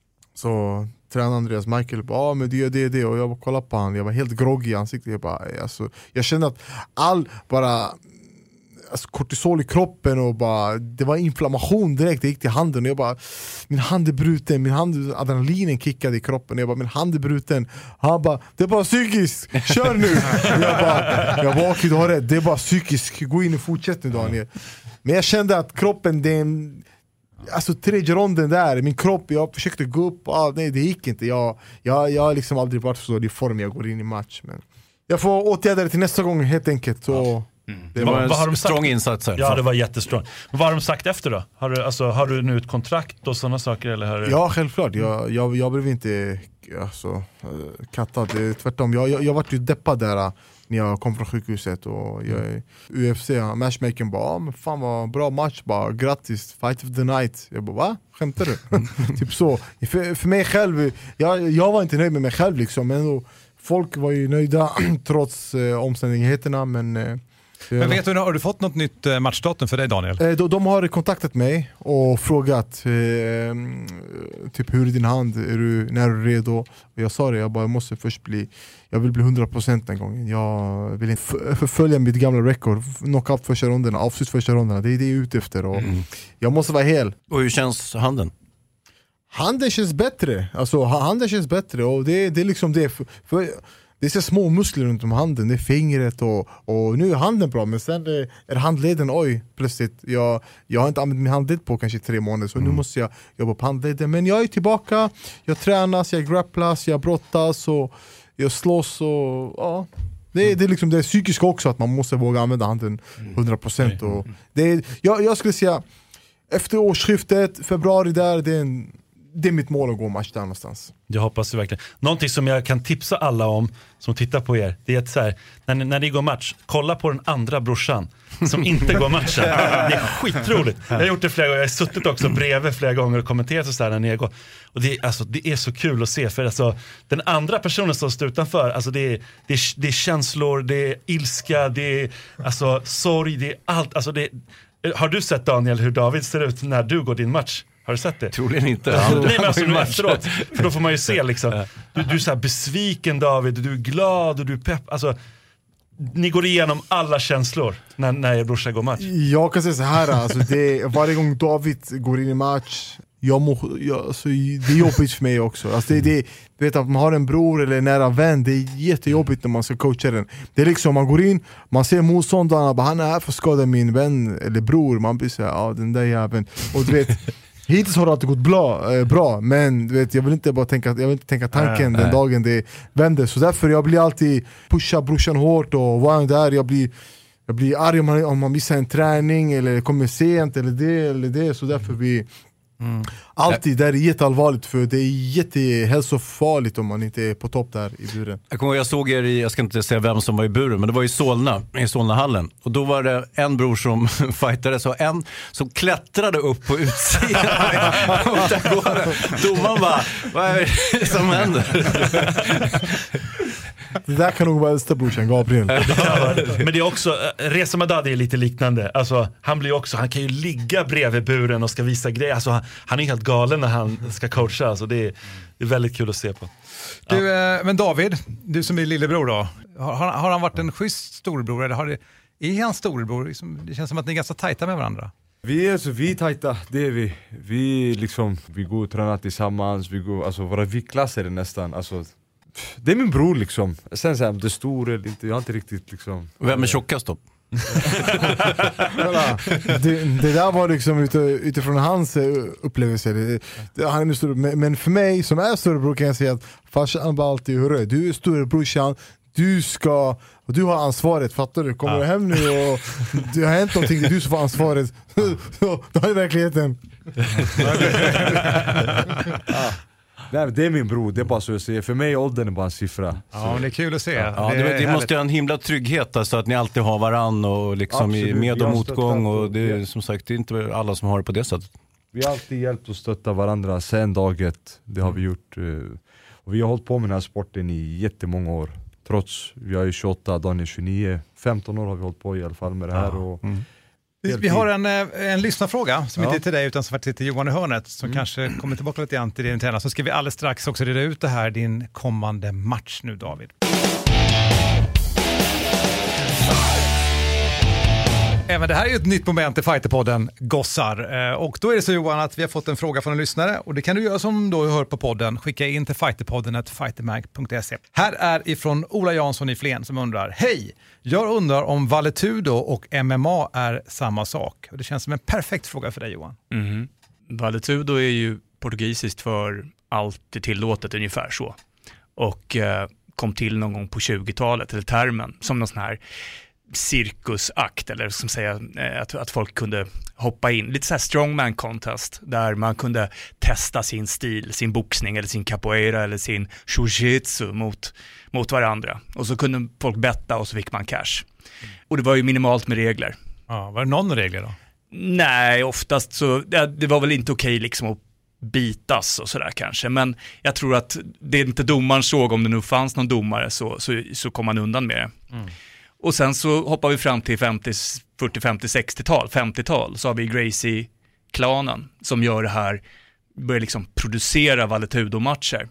så tränade Andreas Michael ja ah, men det är det, det och jag bara kollade på han, jag var helt groggy i ansiktet. Jag, bara, alltså, jag kände att all bara alltså, kortisol i kroppen och bara, det var inflammation direkt, det gick till handen och jag bara, min hand är bruten, min hand, adrenalinen kickade i kroppen och jag bara, min hand är bruten. Han bara, det är bara psykiskt, kör nu. Och jag bara, jag bara okej du har rätt, det är bara psykiskt, gå in och fortsätt nu Daniel. Men jag kände att kroppen, den, alltså tredje ronden där, min kropp, jag försökte gå upp, ah, nej det gick inte, jag, jag, jag har liksom aldrig varit så i form jag går in i match, men jag får åtgärda det till nästa gång helt enkelt. Så. Mm. Det var vad, en vad har de strong sagt? insats här. Ja, det var jättestrong. Men vad har de sagt efter då? Har du, alltså, har du nu ett kontrakt och sådana saker? Eller har du... Ja, självklart. Jag, jag, jag blev inte alltså, kattad. Tvärtom, jag, jag, jag var ju deppad där när jag kom från sjukhuset. Och jag, U F C, matchmaking bara, ah, men fan vad bra match, bara grattis, fight of the night. Jag bara, va? Skämtar du? Typ så. För, för mig själv, jag, jag var inte nöjd med mig själv liksom, men då, folk var ju nöjda trots eh, omständigheterna, men eh, Men vet du, har du fått något nytt matchdatum för dig, Daniel? Eh, de, de har kontaktat mig och frågat eh, typ hur är din hand, är du, när är du redo? Och jag sa det, jag bara jag måste först bli, jag vill bli hundra procent den gången. Jag vill inte förfölja mitt gamla record, knockout första ronderna, avslut första ronderna, det är det jag är ute efter och mm. jag måste vara hel. Och hur känns handen? Handen känns bättre, alltså handen känns bättre och det, det är liksom det, för, för det är så små muskler runt om handen, det är fingret och, och nu är handen bra, men sen är, är handleden, oj, plötsligt, jag, jag har inte använt min handled på kanske tre månader, så mm. nu måste jag jobba på handleden, men jag är tillbaka, jag tränas, jag grapplas, jag brottas och jag slåss och ja, det, det är liksom det psykiska också, att man måste våga använda handen hundra procent och det är, jag, jag skulle säga, efter årsskiftet, februari där, det är en Det är mitt mål att gå match där någonstans. Jag hoppas det verkligen. Någonting som jag kan tipsa alla om som tittar på er, det är att så här, när, ni, när ni går match, kolla på den andra brorsan som inte går matchen. Det är skitroligt. Jag har gjort det flera gånger, jag har suttit också bredvid flera gånger och kommenterat så, så här när ni går. Och det är, alltså, det är så kul att se, för alltså, den andra personen som står utanför, alltså, det, är, det, är, det är känslor, det är ilska, det är alltså, sorg, det är allt. Alltså, det är, har du sett, Daniel, hur David ser ut när du går din match? Har du sett det? Troligen inte. Ja, nej, men alltså, efteråt, för då får man ju se liksom. Du, du är så här besviken, David, du är glad och du är pepp. Alltså, ni går igenom alla känslor när, när er brorsa går match. Jag kan säga så här, alltså, det, varje gång David går in i match, jag må, jag, alltså, det är jobbigt för mig också. Alltså, det, det, du vet att man har en bror eller en nära vän, det är jättejobbigt när man ska coacha den. Det är liksom, man går in, man ser motståndarna, han är här för att skada min vän eller bror. Man blir såhär, ja den där jäveln. Och du vet, hittills har det alltid gått bra, eh, bra men du vet, jag vill inte bara tänka, jag vill inte tänka tanken äh, den äh. dagen det vänder. Så därför jag blir alltid pusha brorsan hårt och var han där, jag blir jag blir arg om man, om man missar en träning eller kommer sent eller det eller det, så därför vi mm. alltid, det är jätteallvarligt, för det är jättehälsofarligt om man inte är på topp där i buren. Jag kommer ihåg, jag såg er i, jag ska inte säga vem som var i buren, men det var i Solna, i Solnahallen. Och då var det en bror som fightade, så en som klättrade upp på utsidan. Och där går domaren bara, vad är det som händer? Det där kan nog vara äldsta brorsan, Gabriel. Men det är också, Reza Madadi är lite liknande. Alltså, han blir också, han kan ju ligga bredvid buren och ska visa grejer. Alltså, han, han är helt galen när han ska coacha. Alltså, det, är, det är väldigt kul att se på. Ja. Du, men David, du som är lillebror då, har, har han varit en schysst storebror? Eller har det, är han storebror? Det känns som att ni är ganska tajta med varandra. Vi är så vi är tajta, det är vi. Vi liksom, vi går och tränar tillsammans, vi går, alltså våra viktklasser är nästan, alltså det är min bror liksom. Sen så här, det stora eller inte, jag har inte riktigt liksom. Vem är tjockast då? det, det där var liksom ute, utifrån hans upplevelse. Det, det, han är stor, men, men för mig som är storebror kan jag säga att farsan bara alltid, hörru, du är storebrorsan, du ska, och du har ansvaret, fattar du? Kommer ja. du hem nu och det har hänt någonting, det är du som får ansvaret. Då är det verkligheten. Ja. Nej, det är min bror, det är bara så jag säger. För mig är åldern är bara en siffra. Ja, men det är kul att se. Ja, det, det, det måste ha en himla trygghet, alltså, att ni alltid har varann och liksom i med- och motgång. Och det är som sagt, det är inte alla som har det på det sättet. Vi har alltid hjälpt och stöttat varandra sen dag ett. Det har vi gjort. Och vi har hållit på med den här sporten i jättemånga år. Trots, vi är tjugoåtta, Daniel tjugonio. femton år har vi hållit på i alla fall med det här. Och mm. Vi har en, en lyssnarfråga som ja. inte är till dig utan som faktiskt till Johan i hörnet, som mm. kanske kommer tillbaka lite grann till din tränare. Så ska vi alldeles strax också reda ut det här, din kommande match nu, David. Även det här är ju ett nytt moment i Fighterpodden, gossar. Och då är det så, Johan, att vi har fått en fråga från en lyssnare. Och det kan du göra som då hör på podden. Skicka in till fighterpodden at fightermag punkt se. Här är ifrån Ola Jansson i Flen som undrar: hej, jag undrar om Valetudo och M M A är samma sak. Och det känns som en perfekt fråga för dig, Johan. Mm. Valetudo är ju portugisiskt för allt är tillåtet, ungefär så. Och eh, kom till någon gång på tjugotalet, eller termen, som någon sån här cirkusakt, eller som säga att, att folk kunde hoppa in. Lite så här strongman contest där man kunde testa sin stil, sin boxning eller sin capoeira eller sin jiu-jitsu mot, mot varandra. Och så kunde folk betta och så fick man cash. Och det var ju minimalt med regler. Ja, var det någon regler då? Nej, oftast så, det, det var väl inte okej liksom att bitas och sådär kanske, men jag tror att det är inte domaren såg, om det nu fanns någon domare så, så, så kom man undan med det. Mm. Och sen så hoppar vi fram till femtio, fyrtio, femtio, sextio-tal, femtio-tal, så har vi Gracie-klanen som gör det här, börjar liksom producera Valetudo-matcher.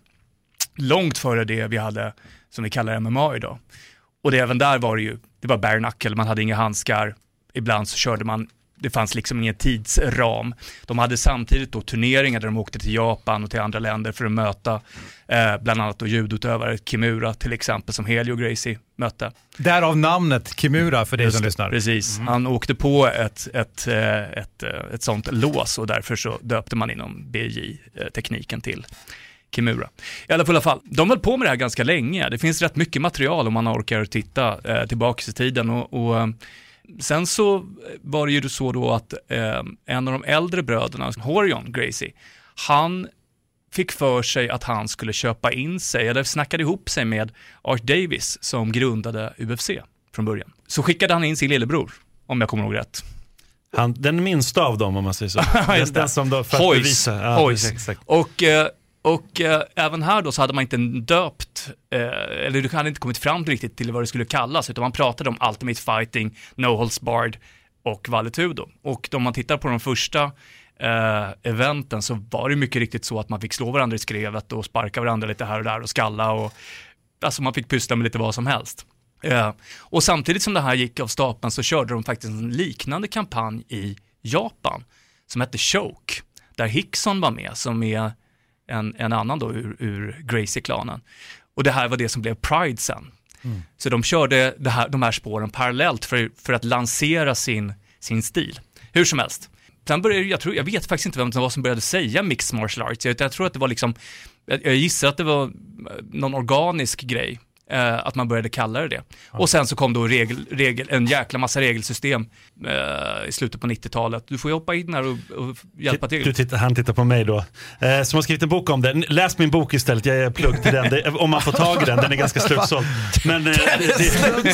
Långt före det vi hade, som vi kallar M M A idag. Och det, även där var det ju, det var bare knuckle, man hade inga handskar, ibland så körde man, det fanns liksom ingen tidsram. De hade samtidigt då turneringar där de åkte till Japan och till andra länder för att möta eh, bland annat då judutövare, Kimura till exempel, som Helio Gracie mötte. Därav namnet Kimura för dig Just som det, lyssnar. Precis, mm. Han åkte på ett, ett, ett, ett, ett sånt lås och därför så döpte man inom B J-tekniken till Kimura. I alla fall, de höll på med det här ganska länge. Det finns rätt mycket material om man orkar titta eh, tillbaka i tiden och, och sen så var det ju så då att eh, en av de äldre bröderna, Horion Gracie, han fick för sig att han skulle köpa in sig, eller snackade ihop sig med Art Davis som grundade U F C från början. Så skickade han in sin lillebror, om jag kommer ihåg rätt. Han, den minsta av dem, om man säger så. Just den som då, för att Hoys. bevisa. Ja, Hoys. exakt. Och... Eh, Och eh, även här då så hade man inte döpt, eh, eller du hade inte kommit fram till riktigt till vad det skulle kallas, utan man pratade om Ultimate Fighting, No Holds Barred och Valetudo. Och om man tittar på de första eh, eventen så var det mycket riktigt så att man fick slå varandra i skrevet och sparka varandra lite här och där och skalla och alltså man fick pyssla med lite vad som helst. Eh, och samtidigt som det här gick av stapeln så körde de faktiskt en liknande kampanj i Japan som hette Choke, där Hickson var med, som är En, en annan då ur, ur Gracie-klanen. Och det här var det som blev Pride sen. Mm. Så de körde det här, de här spåren parallellt för, för att lansera sin, sin stil. Hur som helst. Sen började, jag, tror, jag vet faktiskt inte vem det var som började säga mixed martial arts. Jag, jag tror att det var liksom, jag, jag gissar att det var någon organisk grej. Eh, att man började kalla det det. Ja. Och sen så kom då regel, regel, en jäkla massa regelsystem eh, i slutet på nittiotalet. Du får ju hoppa in här och, och hjälpa till. Du tittar, han tittar på mig då. Eh, som har skrivit en bok om det. Läs min bok istället, jag är plugg till den. Det, om man får tag i den, den är ganska slutsåld. Men eh, det, det,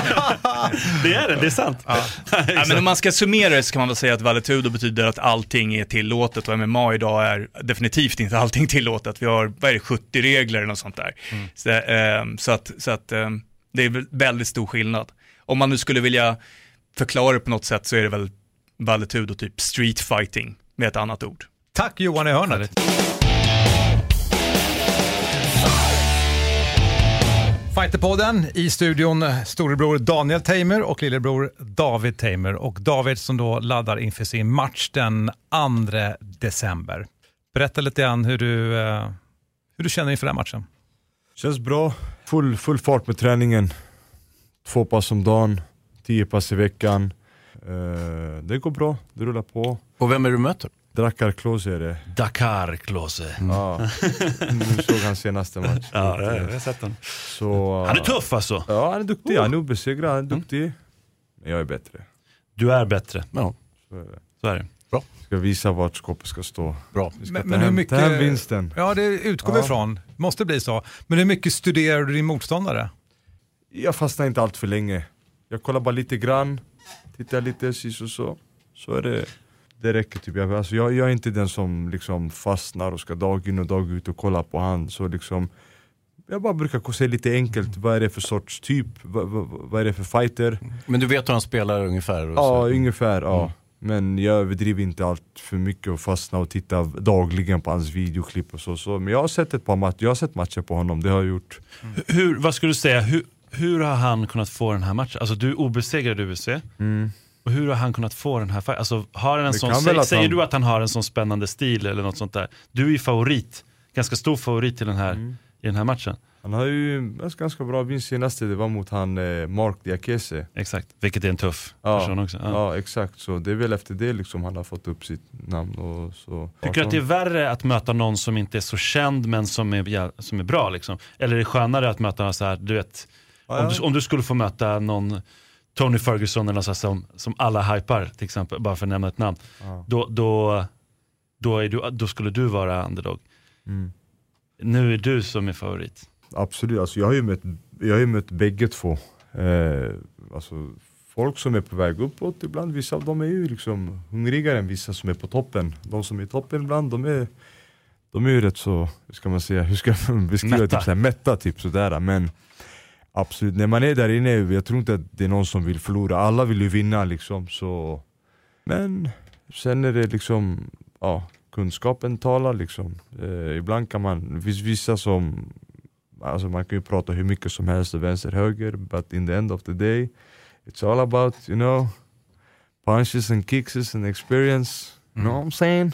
det är den, det är sant. Ja. Ja, men om man ska summera det så kan man väl säga att Valetudo betyder att allting är tillåtet och M M A idag är definitivt inte allting tillåtet. Vi har, vad är det, sjuttio regler eller något sånt där. Mm. Så, eh, så att Så att eh, det är väldigt stor skillnad. Om man nu skulle vilja förklara det på något sätt så är det väl Valetudo typ street fighting med ett annat ord. Tack Johan i hörnet. Fighterpodden i studion, storebror Daniel Tamer och lillebror David Tamer. Och David som då laddar inför sin match den andra december. Berätta lite grann hur du, eh, hur du känner inför den matchen. Känns bra. Full, full fart med träningen. Två pass om dagen. Tio pass i veckan. Uh, det går bra. Det rullar på. Och vem är du möter? Dakar Klose är det. Dakar Klose. Mm. Ja. Nu såg han senaste match. Ja, det är, jag har sett den. Så, uh, han är tuff alltså. Ja, han är duktig. Han är obesegrad. Han är duktig. Mm. Men jag är bättre. Du är bättre. Ja. Så är det. Så är det. Bra. Ska visa vart skåpet ska stå. Bra. Vi ska men, ta, men hem, hur mycket, ta hem vinsten. Ja, det utgår vi ja. ifrån. Måste bli så. Men hur mycket studerar du din motståndare? Jag fastnar inte allt för länge. Jag kollar bara lite grann. Tittar lite, sis och så. Så är det. Det räcker typ. Jag, alltså, jag, jag är inte den som liksom fastnar och ska dag in och dag ut och kolla på han. Så liksom, jag bara brukar säga lite enkelt. Vad är det för sorts typ? Vad, vad, vad är det för fighter? Men du vet hur han spelar ungefär? Och ja, så. ungefär. Ja. Mm. Men jag överdriver inte allt för mycket och fastna och titta dagligen på hans videoklipp och så. så. Men jag har sett ett par matcher. Jag har sett matcher på honom. Det har jag gjort. Mm. Hur, vad skulle du säga? Hur, hur har han kunnat få den här matchen? Alltså du är obesegrad i U F C. Mm. Och hur har han kunnat få den här fight? Alltså har han en Det sån, kan säg, väl att säger han- du att han har en sån spännande stil eller något sånt där? Du är ju favorit. Ganska stor favorit till den här, Mm. i den här matchen. Han har ju ganska, ganska bra vinst senaste. Det var mot han eh, Mark Diakese. Exakt, vilket är en tuff Ja, person också. Ja. ja, exakt. Så det är väl efter det liksom han har fått upp sitt namn. Och så. Tycker du att det är värre att möta någon som inte är så känd men som är, ja, som är bra liksom? Eller är det skönare att möta så här, du vet, Ja, om, ja. du, om du skulle få möta någon Tony Ferguson eller så som, som alla hypar till exempel, bara för att nämna ett namn. Ja. Då, då, då, är du, då skulle du vara underdog. Mm. Nu är du som är favorit. Absolut, alltså jag har ju mött, jag har ju mött bägge två. Eh, alltså folk som är på väg uppåt ibland, vissa av dem är ju liksom hungrigare än vissa som är på toppen. De som är i toppen ibland, de är, de är ju rätt så, hur ska man säga, hur ska man beskriva mätta. Typ såhär, mätta typ sådär. Men absolut, när man är där inne, jag tror inte att det är någon som vill förlora. Alla vill ju vinna liksom, så. Men sen är det liksom, ja, kunskapen talar liksom. Eh, ibland kan man, det finns vissa som, alltså man kan ju prata hur mycket som helst vänster, höger, but in the end of the day it's all about, you know, punches and kicks and experience. You know what I'm saying?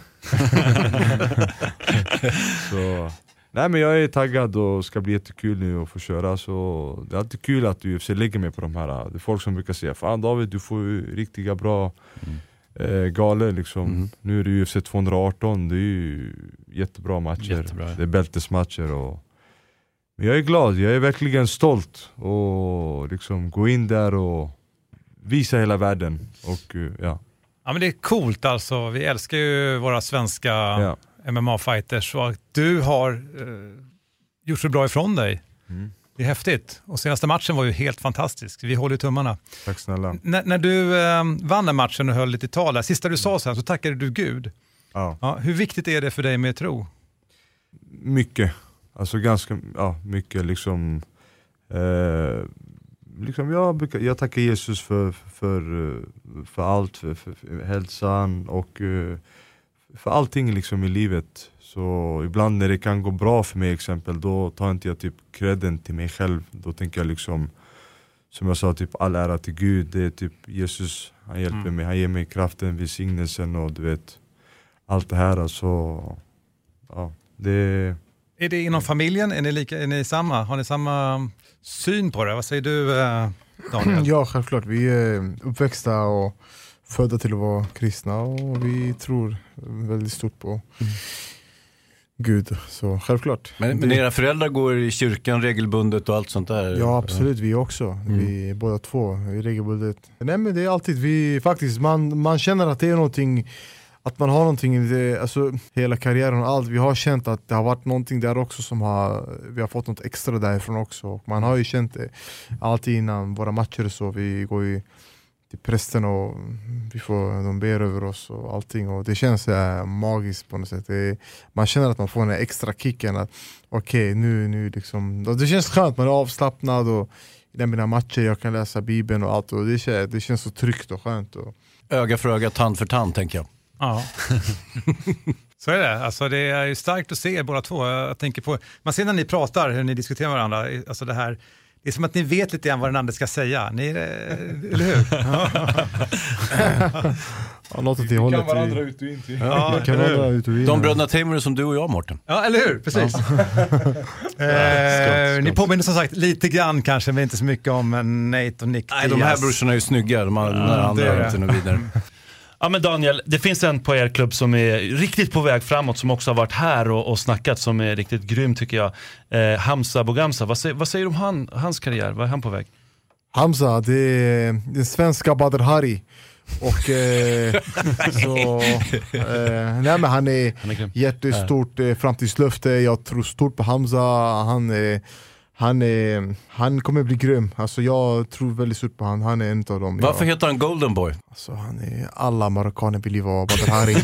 Så, nej men jag är taggad och ska bli jättekul nu att få köra. Så det är alltid kul att U F C lägger mig på de här. Det är folk som brukar säga, fan David, du får ju riktiga bra mm. eh, galer liksom. Mm. Nu är det U F C tvåhundraarton, det är ju jättebra matcher. Jättebra. Det är bältesmatcher och men jag är glad, jag är verkligen stolt och liksom gå in där och visa hela världen och ja. Ja men det är coolt alltså, vi älskar ju våra svenska ja. M M A-fighters och du har eh, gjort så bra ifrån dig. Mm. Det är häftigt och senaste matchen var ju helt fantastisk, vi håller tummarna. Tack snälla. N- när du eh, vann den matchen och höll lite tal där, sista du sa sen så tackade du Gud. Ja. Ja, hur viktigt är det för dig med tro? Mycket. Alltså ganska, ja, mycket liksom, eh, liksom jag, jag tackar Jesus för, för, för allt, för, för, för hälsan och för allting liksom i livet. Så ibland när det kan gå bra för mig exempel, då tar inte jag typ credden till mig själv. Då tänker jag liksom, som jag sa, typ all ära till Gud, det är typ Jesus, han hjälper mm. mig, han ger mig kraften, välsignelsen och du vet, allt det här. Alltså, ja, det är det inom familjen? Är ni, lika, är ni samma? Har ni samma syn på det? Vad säger du, Daniel? Ja, självklart. Vi är uppväxta och födda till att vara kristna och vi tror väldigt stort på mm. Gud. Så självklart. Men, men era föräldrar går i kyrkan regelbundet och allt sånt där? Ja, absolut. Vi också. Mm. Vi är båda två i regelbundet. Nej, men det är alltid vi faktiskt, man, man känner att det är någonting. Att man har någonting i det, alltså hela karriären och allt, vi har känt att det har varit någonting där också som har, vi har fått något extra därifrån också. Och man har ju känt det alltid innan våra matcher så, vi går ju till prästen och vi får, de ber över oss och allting och det känns äh, magiskt på något sätt. Det, man känner att man får den extra kicken att okej, okay, nu, nu liksom, det känns skönt, man är avslappnad och i mina matcher jag kan läsa Bibeln och allt och det känns, det känns så tryggt och skönt. Och öga för öga, tand för tand tänker jag. Ja, så är det. Alltså det är ju starkt att se båda två. Jag tänker på, man ser när ni pratar, hur ni diskuterar med varandra. Alltså det här, det är som att ni vet lite grann vad den andra ska säga. Ni, eller hur? Ja, något åt det hållet. Kan varandra ut och in till. Ja, kan varandra ut och in. De bröderna Tamer som du och jag, Mårten. Ja, eller hur? Precis. Ja. eh, ni påminner som sagt lite grann kanske, men inte så mycket om Nate och Nick. Nej, de här brorsorna är ju snygga. De har, ja, när andra är inte något vidare. Ja men Daniel, det finns en på er klubb som är riktigt på väg framåt, som också har varit här och, och snackat, som är riktigt grym tycker jag. Eh, Hamza Bougamsa, vad säger, vad säger du om han, hans karriär? Vad är han på väg? Hamza, det är den svenska Badr Hari. Och eh, så, eh, nej men han är, han är jättestort eh, framtidslöfte. Jag tror stort på Hamza. Han är Han, är, han kommer bli grym. Alltså jag tror väldigt stort på han. Han är en av dem. Varför jag, heter han Golden Boy? Alltså han är, alla marockaner vill ju vara Badr Hari.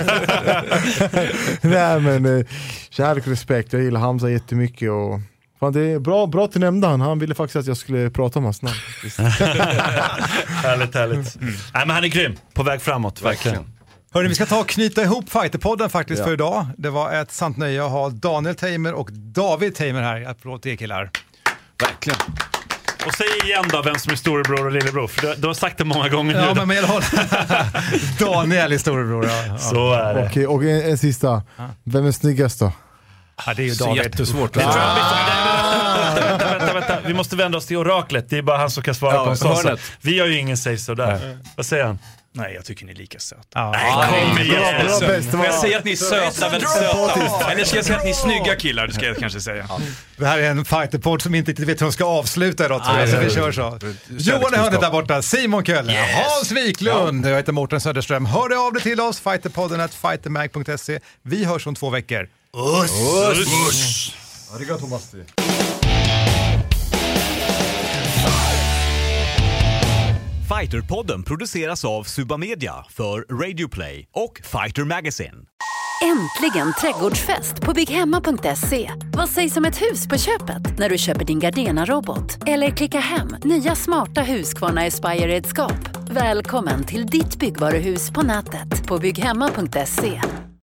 Nej men eh, kärlek och respekt. Jag gillar Hamza jättemycket och fan, det är bra, bra till nämnda han. Han ville faktiskt att jag skulle prata om hans namn. Härligt, härligt. Mm. Nej men han är grym. På väg framåt, verkligen. Hörrni, vi ska ta och knyta ihop Fighterpodden faktiskt ja. för idag. Det var ett sant nöje att ha Daniel Tamer och David Tamer här. Applåd till er killar. Verkligen. Och säg igen då vem som är storebror och lillebror. För du, du har sagt det många gånger ja, nu. Men jag håller. Daniel är storebror. Ja. Ja. Så är det. Okej, och en, en sista. Vem är snyggast då? Ja, det är ju David. Så jättesvårt. Det ah! vänta, vänta, vänta. Vi måste vända oss till oraklet. Det är bara han som kan svara ja, på en sån. Vi har ju ingen säg så där. Vad säger han? Nej, jag tycker ni är lika söta. Ja. Nej, kom igen. Bra, bra, bäst. Får jag säga att ni är söta, väldigt söta? Eller ska jag säga att ni är snygga killar, det ska jag kanske säga. Det här är en fighterpodd som inte riktigt vet hur de ska avsluta idag, tror jag, så vi kör så. Johan är hörnet där borta, Simon Köll, yes. Hans Wiklund, jag heter Mårten Söderström. Hör dig av dig till oss, fighterpodden at fightermag punkt se. Vi hörs om två veckor. Uss! Uss! Arigato masti. Fighterpodden produceras av Suba Media för Radio Play och Fighter Magazine. Äntligen trädgårdsfest på bygghemma punkt se. Vad sägs om ett hus på köpet när du köper din Gardena-robot? Eller klicka hem nya smarta Husqvarna Aspire-redskap. Välkommen till ditt byggvaruhus på nätet på bygghemma punkt se.